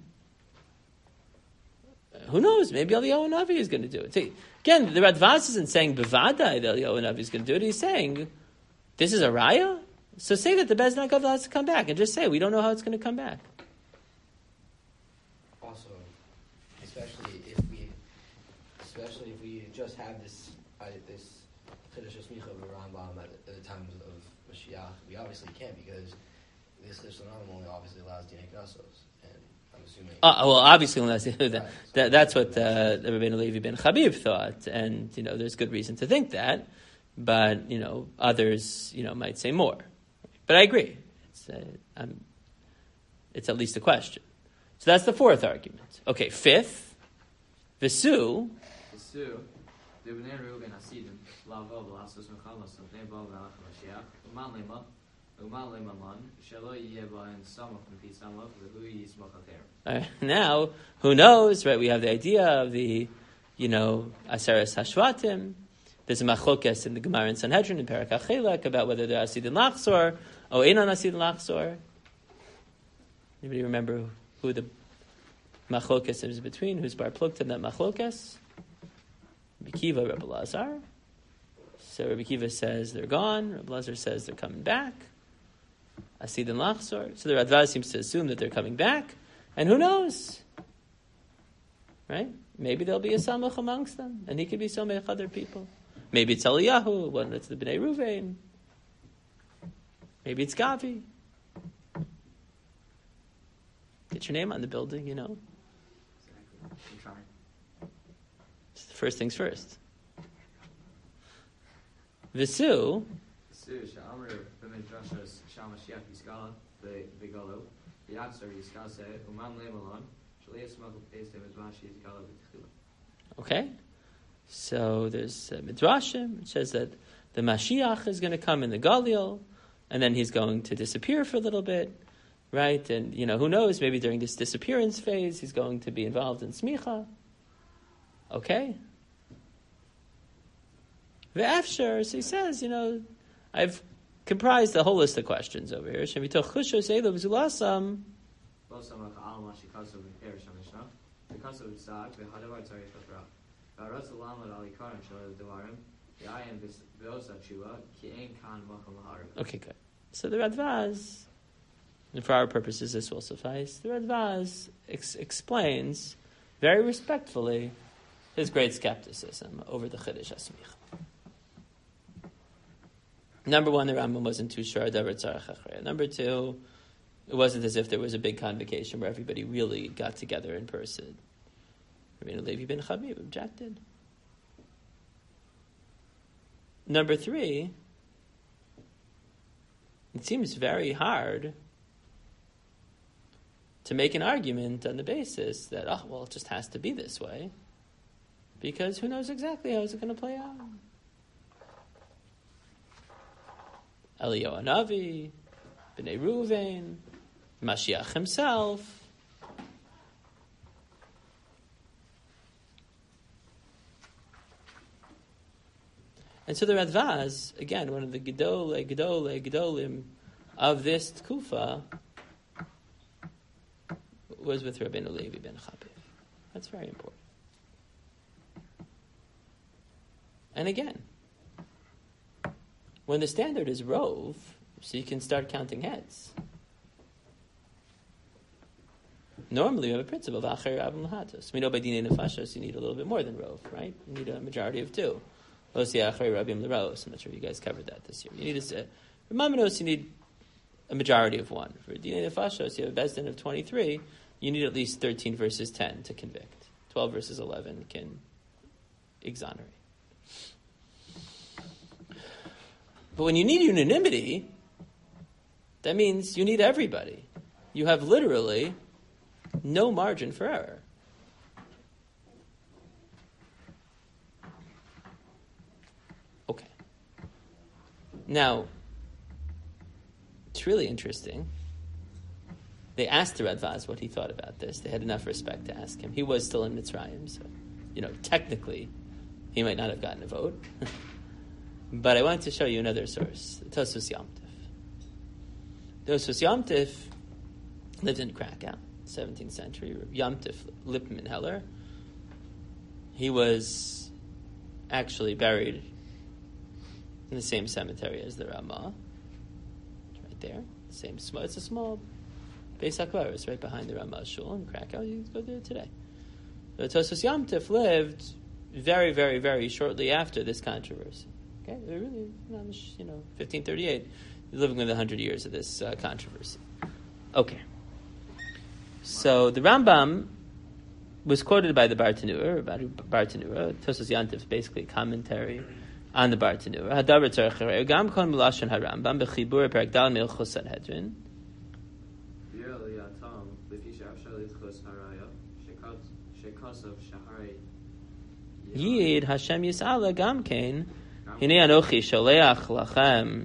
Who knows? Maybe Eliyahu Navi is going to do it. See, again, the Radvaz isn't saying Bevadai that Eliyahu Navi is going to do it. He's saying this is a raya. So say that the Bezdin HaGadol has to come back, and just say we don't know how it's going to come back. Also, especially if we, especially if we just have this uh, this Chiddush HaSmicha of Rambam at, at the times of Mashiach, we obviously can't, because this Chiddush HaRambam only obviously allows Dinei Knessos, and I'm assuming. Uh, well, obviously, unless that, right, that, that that's what uh, Rabbeinu Levi ben Chabib thought, and you know, there's good reason to think that, but you know, others, you know, might say more. But I agree. It's, uh, um, it's at least a question. So that's the fourth argument. Okay, fifth, Visu. Visu, the Bnei Reuben Hasidim, Lavo V'Lasos Mechalos, Bnei Bo V'Alach Mashiach, Uman Lema, Uman Lema Man, Shelo Yeba and Samach Mpi Samach, V'Hu Yismach Acher. Now, who knows, right? We have the idea of the you know, Aseres Hashvatim. There's a machlokes in the Gemara in Sanhedrin in Perek HaChelek about whether they're Asidin Lachzor or Einon Asidin Lachzor. Anybody remember who the machlokes is between? Who's bar plukta in that machlokes? Rabbi Kiva, Rabbi Lazar. So Rabbi Kiva says they're gone. Rabbi Lazar says they're coming back. Asidin Lachzor. So the Radvaz seems to assume that they're coming back. And who knows? Right? Maybe there'll be a Samach amongst them, and he could be Somech other people. Maybe it's Eliyahu, one that's the Bnei Ruvain. Maybe it's Gavi. Get your name on the building, you know. Exactly. I'm trying. First things first. Visu. Visu, Sha'amr, B'midrashas, Sha'mashiach Yiskala, V'galo, V'yatzar Yiskase, Uman Le'malon, Shalias Makul Pestem, Midrashi Yiskala, V'tchila. Okay. So there's uh, Midrashim. It says that the Mashiach is going to come in the Galil, and then he's going to disappear for a little bit, right? And, you know, who knows, maybe during this disappearance phase, he's going to be involved in Smicha. Okay. V'afshar, so he says, you know, I've comprised a whole list of questions over here. Shemitoch chushos elu v'zulasam. V'osamach al mashikasav v'perish ha-mishnah. V'kasav v'tzak v'hadavar tzarech l'fra. V'aratz l'lamad al ikarim shal devarim. V'ayim v'osa tshuva ki ein kan macham l'harim. Okay, good. So the Radvaz, and for our purposes this will suffice, the Radvaz ex- explains very respectfully his great skepticism over the Chiddush HaSmicha. Number one, the Rambam wasn't too sure. Number two, it wasn't as if there was a big convocation where everybody really got together in person. Rabbeinu Levi ben Chabib objected. Number three, it seems very hard to make an argument on the basis that, oh, well, it just has to be this way, because who knows exactly how is it going to play out. Eliyahu Hanavi, Bnei Ruvain, Mashiach himself. And so the Radvaz, again, one of the Gedolei, Gedolei, Gedolim of this Tkufa, was with Rabbeinu Levi ben Chabib. That's very important. And again, when the standard is rove, so you can start counting heads. Normally, we have a principle of acher avim lahatos. We know by dinei nefashos you need a little bit more than rove, right? You need a majority of two. Osi acher rabim l'ros. I'm not sure if you guys covered that this year. You need a for mamanos, you need a majority of one. For dinei nefashos, you have a bezdin of twenty-three. You need at least thirteen versus ten to convict. Twelve versus eleven can exonerate. But when you need unanimity, that means you need everybody. You have literally no margin for error. Okay. Now, it's really interesting. They asked the Radvaz what he thought about this. They had enough respect to ask him. He was still in Mitzrayim, so, you know, technically, he might not have gotten a vote. But I wanted to show you another source, Tosfos Yom Tif. Tosfos Yom Tif lived in Krakow, seventeenth century. Yom Tif Lippmann Heller. He was actually buried in the same cemetery as the Ramah. It's right there. Same small. It's a small Beis HaKvaros right behind the Ramah Shul in Krakow. You can go there today. But Tosfos Yom Tif lived very, very, very shortly after this controversy. Okay, they're really, you know, fifteen thirty-eight. You're living with a hundred years of this uh, controversy. Okay. So the Rambam was quoted by the Bartanura, Bartanura. Tosfos Yom Tif, basically a commentary on the Bartanura. Hadavar tzarech gam kon melashon harambam bechibur perek dal milchos Sanhedrin. Yid Hashem Yisala gam kein. Hinei anochi sholeach lachem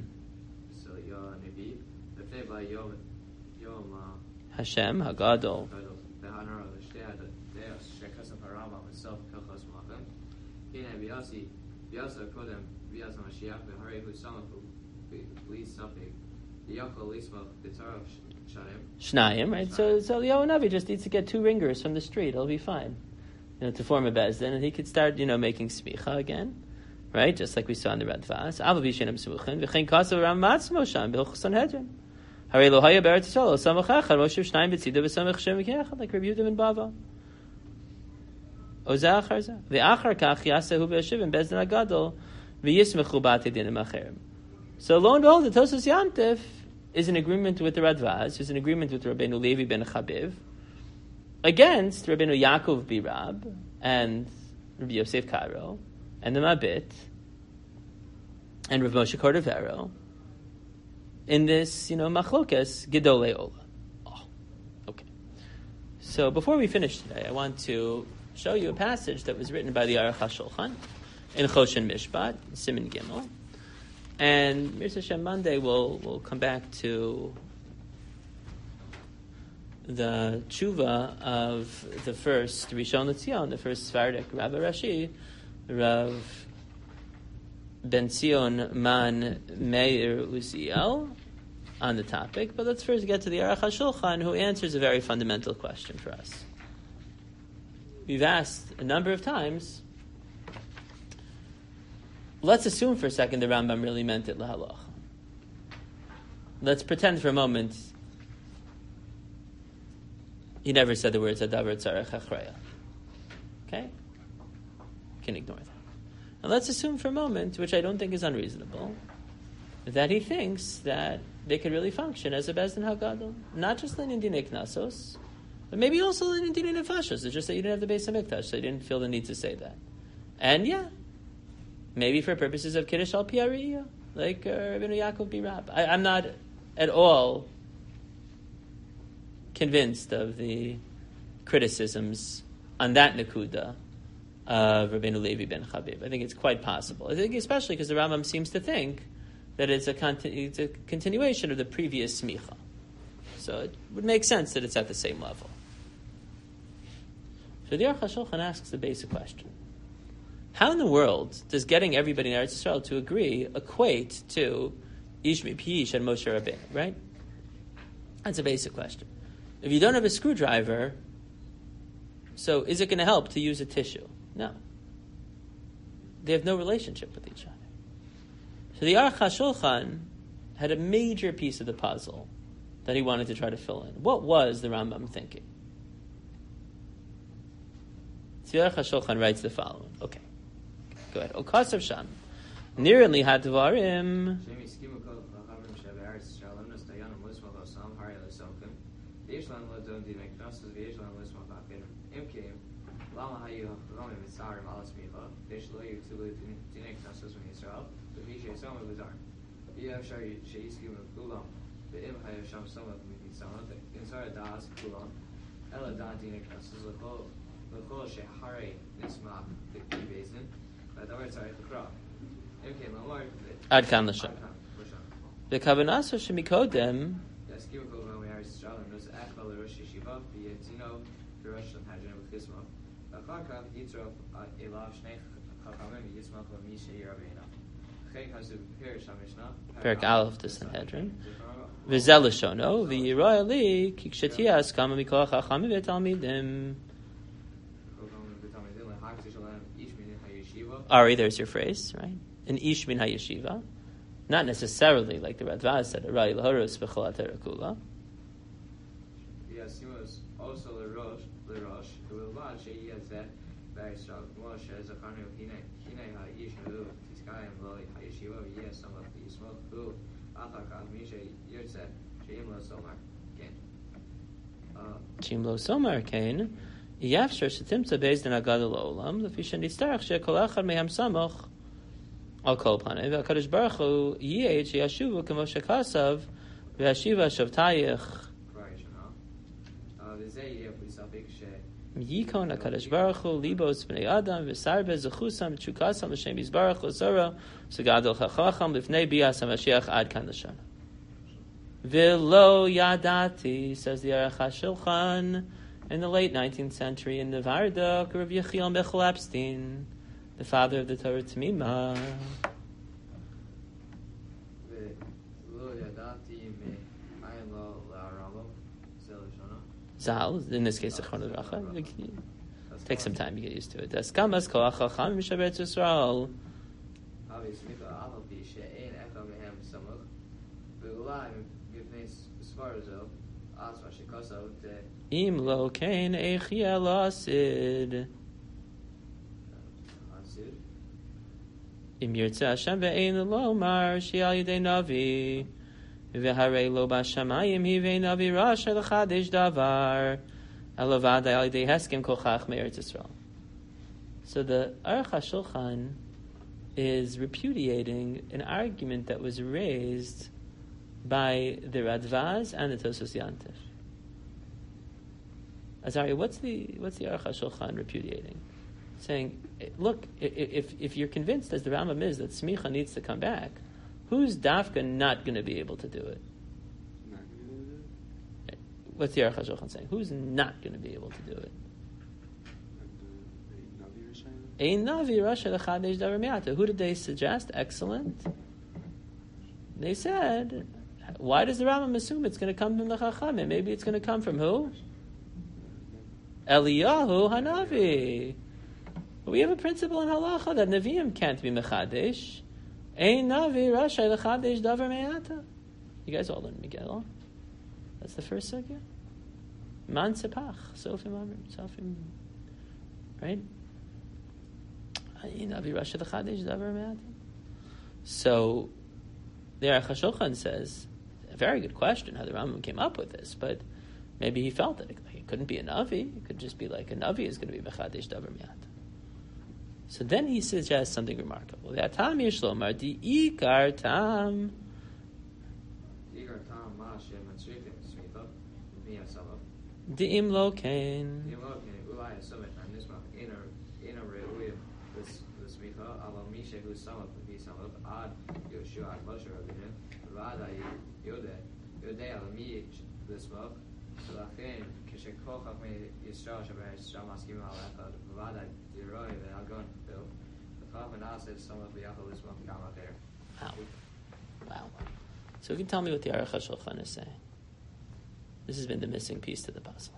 Hashem Hagadol deos shekasam harambam itself kachos machem. Hine biasi biasa kodem biasa Mashiach v'harei hu samachu b'li safek yachol lismach b'tarav shanim. Shnayim, right? So, so Eliyahu Navi just needs to get two ringers from the street. It'll be fine, you know, to form a bezdin, and he could start, you know, making smicha again, right? Just like we saw in the Radvas. Avav yishenim smuchin v'chein kasav ram matzmo sham b'ilchos Sanhedrin. Harei lo haya beretz Yisrael samach echad moshev shnayim b'tzido v'samach shem v'kechad, like Rabbi Yehuda ben Bava. Ozeh achar zeh v'achar kach yasehu v'yeshivim bezdin agadol v'yismechu b'atei dinim acherim. So lo and behold, the Tosfos Yantif is in agreement with the Radvaz, who's in agreement with Rabbeinu Levi ben Chabiv, against Rabbeinu Yaakov Birab and Rabbi Yosef Karo and the Mabit and Rav Moshe Cordovero in this, you know, machlokes Gedolei Ola. Oh, okay. So before we finish today, I want to show you a passage that was written by the Aruch HaShulchan in Choshen Mishpat, Siman Gimel. And Mir Hashem Monday we'll we'll come back to the tshuva of the first Rishon LeZion, the first Sephardic Rabbi Rashi, Rav Ben Zion Man Meir Uziel, on the topic. But let's first get to the Aruch HaShulchan, who answers a very fundamental question for us. We've asked a number of times. Let's assume for a second the Rambam really meant it lahalacha. Let's pretend for a moment he never said the words adavar tzarech achreya. Okay? You can ignore that. And let's assume for a moment, which I don't think is unreasonable, that he thinks that they could really function as a bezdin hagadol, not just in dinei knasos, but maybe also in dinei nefashos. It's just that you didn't have the Beis Hamikdash, so you didn't feel the need to say that. And yeah, maybe for purposes of Kiddush al Piyariya, like uh, Rabbeinu Yaakov Birab. I, I'm not at all convinced of the criticisms on that Nakuda of Rabbeinu Levi ben Chabib. I think it's quite possible. I think especially because the Rambam seems to think that it's a, conti- it's a continuation of the previous smicha. So it would make sense that it's at the same level. So the Aruch HaShulchan asks the basic question. How in the world does getting everybody in Eretz Yisrael to agree equate to Ish Mipish and Moshe Rabbeinu, right? That's a basic question. If you don't have a screwdriver, so is it going to help to use a tissue? No. They have no relationship with each other. So the Aruch HaShulchan had a major piece of the puzzle that he wanted to try to fill in. What was the Rambam thinking? So the Aruch HaShulchan writes the following. Okay. Go ahead. Okasav Sham. Nearly Hadvarim. Ad kan l'shem. The kavanasa shemikodem. Perik Aleph to Sanhedrin. V'zel l'shono v'yiroy li kikshetias kama mikoach hachami v'talmidim. Ari, there's your phrase, right? An ish min hayeshiva, not necessarily like the Radvaz said. Arai lahorus b'chol aterakula. Yasimus also the rosh, the rosh, who will watch a yezet by Shal Moshe Zakanu Hine Hine Haish who Tiskayim Lo Hayeshiva yes some of the smoke who Achakam Misha Yezet Shim Lo Somar Kain. Shim Lo Somar Kain. Yafshar shetimtza based in agadol olam lefisha nitzarach shekol echad meham samoch al kol panei v'akadosh baruch hu yiyeh sheyashuvu k'mo shekasav v'yashiva shavtayich yikon akadosh baruch hu libos b'nei adam v'sarbe zechusam tshukasam l'shem yizbarach l'zora segadol chachacham lifnei bias hamashiach ad kan l'shana v'lo yadati, says the Aruch HaShulchan. in the late nineteenth century in the Vardok, Rav Yechiel Michal Epstein, the father of the Torah Tamima. Zal, in this case, Zechron Racha. Take some time to get used to it. Askamas koach chacham mishaberet Yisrael. Im lo kein echia lasid. Im yirtzeh Hashem ve'ein lo mar shi'al yidei navi. V'harei lo b'shamayim hi ve'ein navi rasha l'chadesh davar. Elovad al yidei heskim kochach me'eretz Yisrael. So the Aruch HaShulchan is repudiating an argument that was raised by the Radvaz and the Tosfos Yantif. Azariah, what's the what's the Aruch HaShulchan repudiating? Saying, look, if if you're convinced, as the Rambam is, that Smicha needs to come back, who's Dafka not going to be able to do it? What's the Aruch HaShulchan saying? Who's not going to be able to do it? Ein Navi Rasha L'chadesh Davar Me'ata. Who did they suggest? Excellent. They said, why does the Rambam assume it's going to come from the Chachamim? Maybe it's going to come from who? Eliyahu Hanavi. We have a principle in Halacha that Nevi'im can't be Mechadesh. Ein Navi Rasha L'chadesh Davar Me'ata. You guys all learned Megillah. That's the first sugya. Man Sepach. Sofim Amrim. Sofim. Right? Ein Navi Rasha L'chadesh Davar Me'ata. So, the Aruch HaShulchan says, a very good question how the Rambam came up with this, but maybe he felt that it, like, it couldn't be a Navi. It could just be like a Navi is going to be Mechadesh Davar Me'ata. So then he suggests something remarkable. The Atam Yishlomar, the Ikar Tam. Ikar Tam, Mashem, and Shrifim, Smita, Mia Sabah. The Imlo Kain. The Imlo Kain, Ulaya Summit, and Nisma, Inner, Inner Re'uyim, the Smita, Ava Misha, who's Samah, be Samah, Ad, Yoshua, Moshe, Rabbeinu, Rada, Yode, Yode, Alami, the smoke. So that thing, Kishakok, I mean, Yisrael, Shabbat, Shamaskim, Alaka, Rada, Yeroi, the Agon, Bill. The Chavan said some of the Yachal is one gamma there. Wow. Wow. So you can tell me what the Aruch HaShulchan is saying. This has been the missing piece to the puzzle.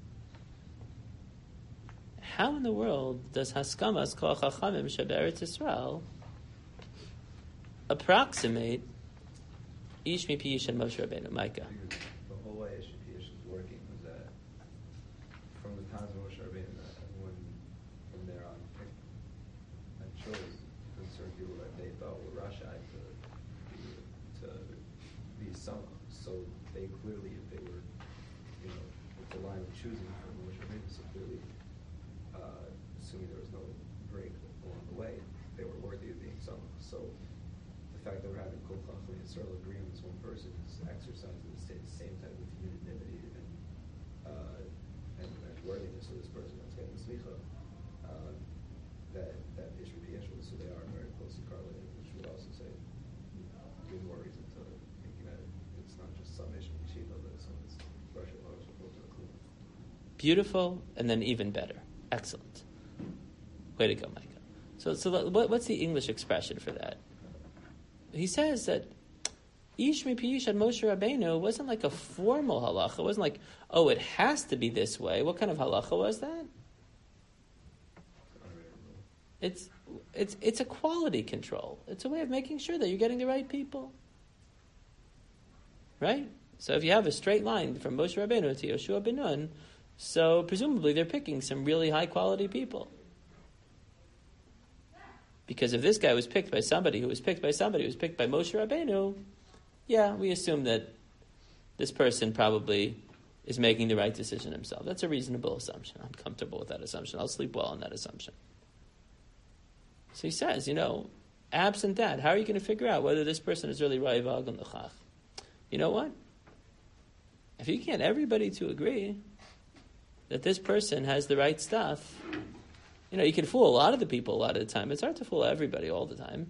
How in the world does Haskamas Kol Chachamim Sheberetz Yisrael approximate Ish Mipi Ish and Moshe Rabbeinu? Micah. The whole way Ish Mipi Ish was working was that from the times of Moshe Rabbeinu, everyone from there on picked and chose certain people that they thought were Rasha to be, to be some. So they clearly, if they were, you know, with the line of choosing from Moshe Rabbeinu, so clearly, uh, assuming there was no break along the way, they were worthy of being some. So the fact that we're having Kol Chacham and Yisrael agreeing on this one person is exercising the same type of unanimity and, uh, and, and worthiness of this person that's getting the smicha. Uh, that that Ish Mipi Ish, so they are very closely correlated, which would also say give more reason to thinking that it's not just some Ish Mipi Shiva, but some is Russia or supposed to include. Beautiful, and then even better. Excellent. Way to go, Micah. So, so what, what's the English expression for that? He says that Ish Mipi Ish and Moshe Rabbeinu wasn't like a formal halacha. It wasn't like, oh, it has to be this way. What kind of halacha was that? It's it's it's a quality control. It's a way of making sure that you're getting the right people. Right? So if you have a straight line from Moshe Rabbeinu to Yoshua ben Nun, so presumably they're picking some really high quality people. Because if this guy was picked by somebody who was picked by somebody who was picked by Moshe Rabbeinu, yeah, we assume that this person probably is making the right decision himself. That's a reasonable assumption. I'm comfortable with that assumption. I'll sleep well on that assumption. So he says, you know, absent that, how are you going to figure out whether this person is really Rav Agon L'chach? You know what? If you get everybody to agree that this person has the right stuff, you know, you can fool a lot of the people a lot of the time. It's hard to fool everybody all the time.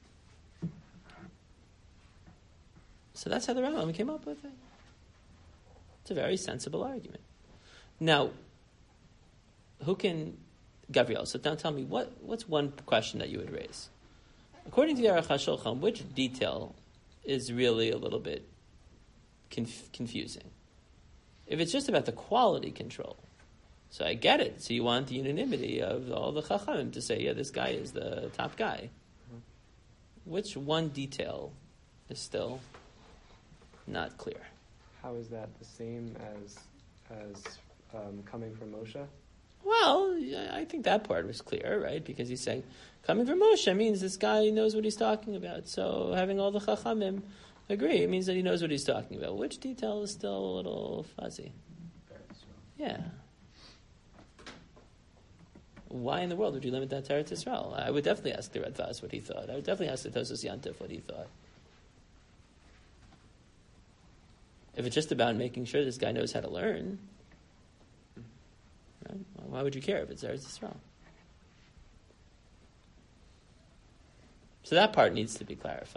So that's how the Rambam came up with it. It's a very sensible argument. Now, who can, Gabriel, so now tell me, what, what's one question that you would raise? According to the Aruch HaShulchan, which detail is really a little bit conf- confusing? If it's just about the quality control, so I get it. So you want the unanimity of all the Chachamim to say, yeah, this guy is the top guy. Mm-hmm. Which one detail is still not clear? How is that the same as as um, coming from Moshe? Well, I think that part was clear, right? Because he's saying, coming from Moshe means this guy knows what he's talking about. So having all the Chachamim agree, it means that he knows what he's talking about. Which detail is still a little fuzzy? Yeah. Why in the world would you limit that to Eretz Yisrael? I would definitely ask the Radvaz what he thought. I would definitely ask the Tosos Yantif what he thought. If it's just about making sure this guy knows how to learn, right? Well, why would you care if it's Eretz Yisrael? So that part needs to be clarified.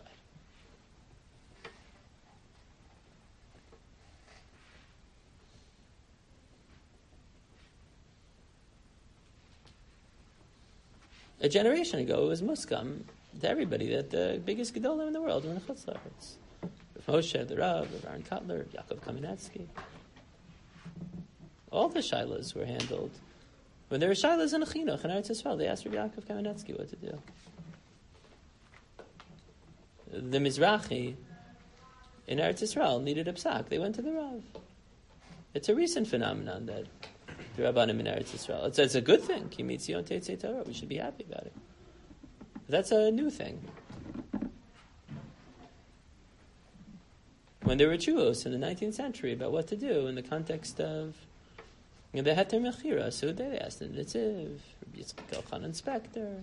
A generation ago, it was muskam to everybody that the biggest gedolim in the world were in Chutz La'aretz. Rav Moshe, the Rav, Rav Aaron Kotler, Yaakov Kamenetsky. All the shilas were handled. When there were shilas in a chinuch in Eretz Yisrael, they asked Rav Yaakov Kamenetsky what to do. The Mizrahi in Eretz Yisrael needed a psak. They went to the Rav. It's a recent phenomenon that the Rabbanim in Eretz Yisrael. It's, it's a good thing. Ki mitzion teitzei Torah. We should be happy about it. That's a new thing. When there were chuvos in the nineteenth century about what to do in the context of, you know, the Heter Mechira, so they asked the Nitziv, Rabbi Yitzchak Elchanan Spector.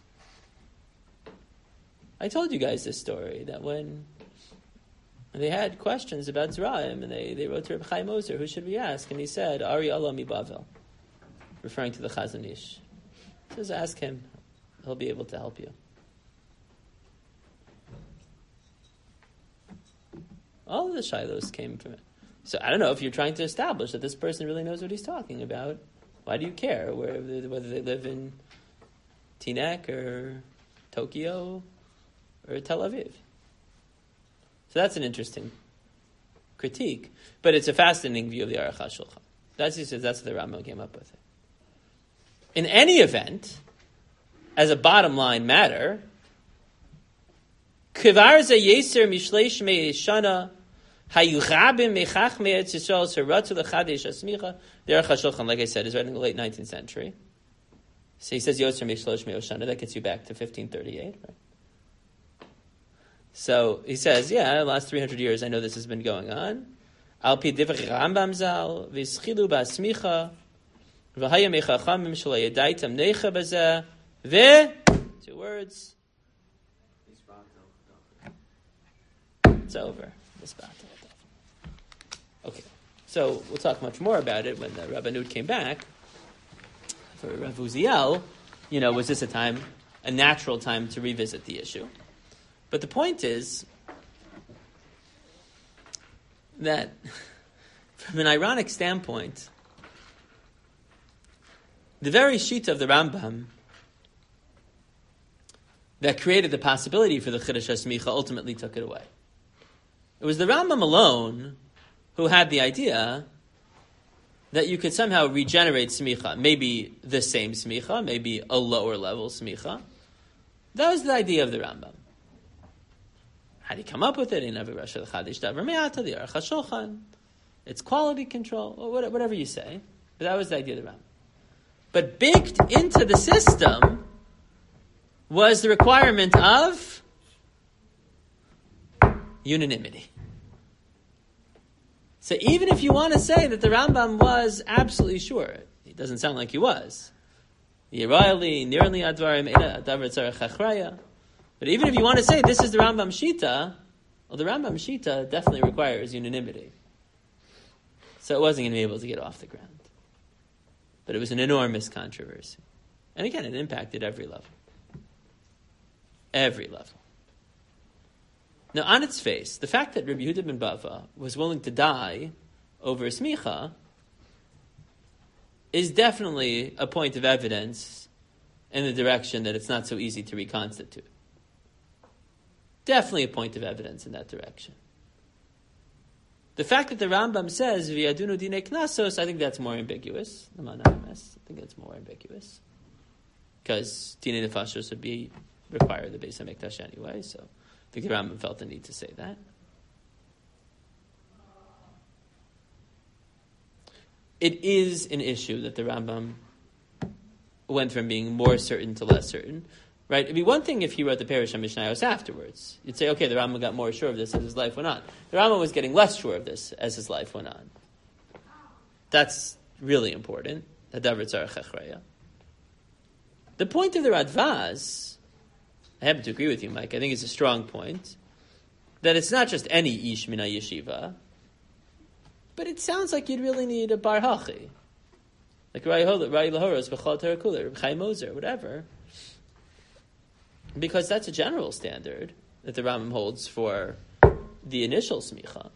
I told you guys this story, that when they had questions about Zeraim, and they, they wrote to Rabbi Chaim Ozer, who should we ask? And he said, Ari Allah mi Bavel, referring to the Chazon Ish. He says, ask him, he'll be able to help you. All of the shilos came from it. So I don't know if you're trying to establish that this person really knows what he's talking about. Why do you care where, whether they live in Teaneck or Tokyo or Tel Aviv? So that's an interesting critique, but it's a fascinating view of the Aruch HaShulchan. That's he says. That's what the Rambam came up with. In any event, as a bottom line matter, Kivar ze yeser mishleish me'eshana hayuchabim mechach me'etz Yisrael seratu lechadesh asmicha. The Aruch HaShulchan, like I said, is written in the late nineteenth century. So he says yoser mishleish me'eshana. That gets you back to fifteen thirty-eight, right? So he says, yeah, the last three hundred years, I know this has been going on. Al pi divrei Rambam zal v'schilu ba'asmicha v'haya mechachamim shelo yadaitam necha b'zeh ve two words. It's over. Okay, so we'll talk much more about it when the Rabbanut came back. For Rav Uziel, you know, was this a time, a natural time to revisit the issue? But the point is that, from an ironic standpoint, the very sheet of the Rambam that created the possibility for the Chiddush HaSmicha ultimately took it away. It was the Rambam alone who had the idea that you could somehow regenerate smicha, maybe the same smicha, maybe a lower level smicha. That was the idea of the Rambam. How do you come up with it? In every Rosh Chodesh Davar Me'ata, the Aruch HaShulchan, it's quality control, or whatever you say. But that was the idea of the Rambam. But baked into the system was the requirement of unanimity. So even if you want to say that the Rambam was absolutely sure, it doesn't sound like he was. But even if you want to say this is the Rambam Shita, well, the Rambam Shita definitely requires unanimity. So it wasn't going to be able to get off the ground. But it was an enormous controversy. And again, it impacted every level. Every level. Now, on its face, the fact that Rabbi Yehuda ben Bava was willing to die over smicha is definitely a point of evidence in the direction that it's not so easy to reconstitute. Definitely a point of evidence in that direction. The fact that the Rambam says v'yadunu dinei knasos, I think that's more ambiguous. I think that's more ambiguous because dinei nefashos would be require the Beis Hamikdash anyway. So I think the Rambam felt the need to say that. It is an issue that the Rambam went from being more certain to less certain. Right? It'd be one thing if he wrote the Perush HaMishnayos afterwards. You'd say, okay, the Rambam got more sure of this as his life went on. The Rambam was getting less sure of this as his life went on. That's really important. The point of the Radvaz, I happen to agree with you, Mike, I think it's a strong point, that it's not just any Ish Mina Yeshiva, but it sounds like you'd really need a Bar Hachi. Like Rai Lahoros, Bechal Terakuler, Chaim Moser, whatever. Because that's a general standard that the Rambam holds for the initial smicha.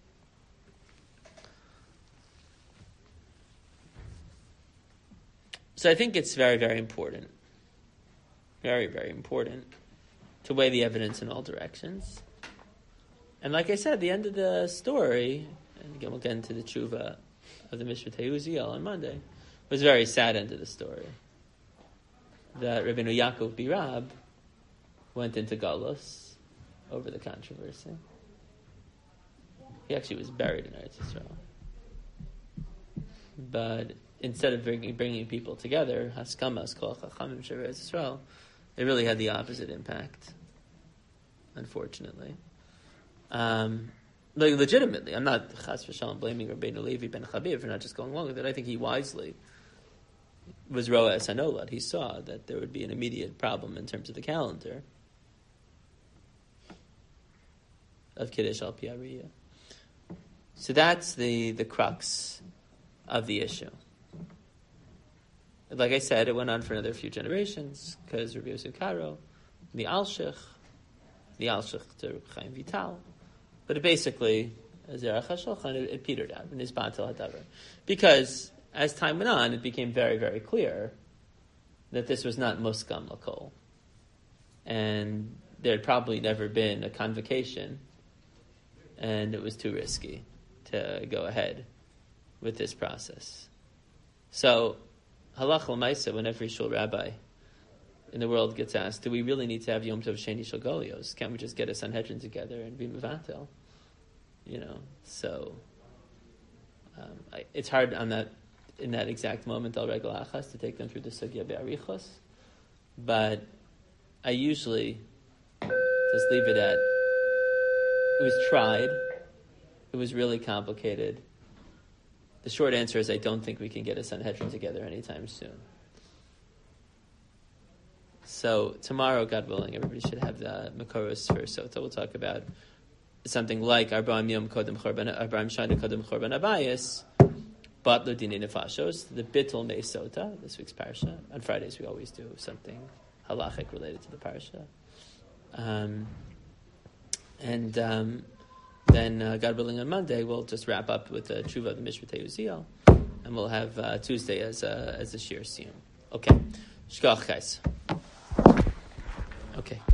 So I think it's very, very important, very, very important to weigh the evidence in all directions. And like I said, at the end of the story, and again we'll get into the tshuva of the Mishpat Uziel on Monday, was a very sad end of the story. That Rabbeinu Yaakov Birab went into Galus over the controversy. He actually was buried in Eretz Yisrael. But instead of bringing, bringing people together, Haskamas, Kol Chachamim Shev Eretz Yisrael, it really had the opposite impact, unfortunately. Um, like legitimately, I'm not Chas v'Shalom blaming Rabbeinu Levi ben Chabib for not just going along with it. I think he wisely was Roa Es Hanolad. He saw that there would be an immediate problem in terms of the calendar of Kiddush al Pi Ariyah. So that's the, the crux of the issue. Like I said, it went on for another few generations because Rabbi Yosef Karo, the Alshich, the Alshich to Rabbi Chaim Vital, but it basically, as Zerach HaShulchan, it, it petered out in his Batel HaDavar. Because as time went on, it became very, very clear that this was not Muskam Lakol. And there had probably never been a convocation, and it was too risky to go ahead with this process. So, halach l'maisa, when every shul rabbi in the world gets asked, do we really need to have Yom Tov Sheni Shel Golios? Can't we just get a Sanhedrin together and be mevatel? You know, so um, I, it's hard on that in that exact moment al regel achas to take them through the sugya be'arichos, but I usually just leave it at it was tried, it was really complicated. The short answer is I don't think we can get a Sanhedrin together anytime soon. So tomorrow, God willing, everybody should have the Makoros for Sota. We'll talk about something like Arba'am Yom Kodem Chorban, Arba'am Shana Kodem Chorban Abayis, but Lodini Nefashos, the Bittul Mei Sota, this week's parsha. On Fridays we always do something halachic related to the parsha. Um, and um, then, uh, God willing, on Monday we'll just wrap up with the Tshuva of the Mishpat Uziel, and we'll have uh, Tuesday as a, as a Shir Siyum. Okay. Shkach, guys. Okay.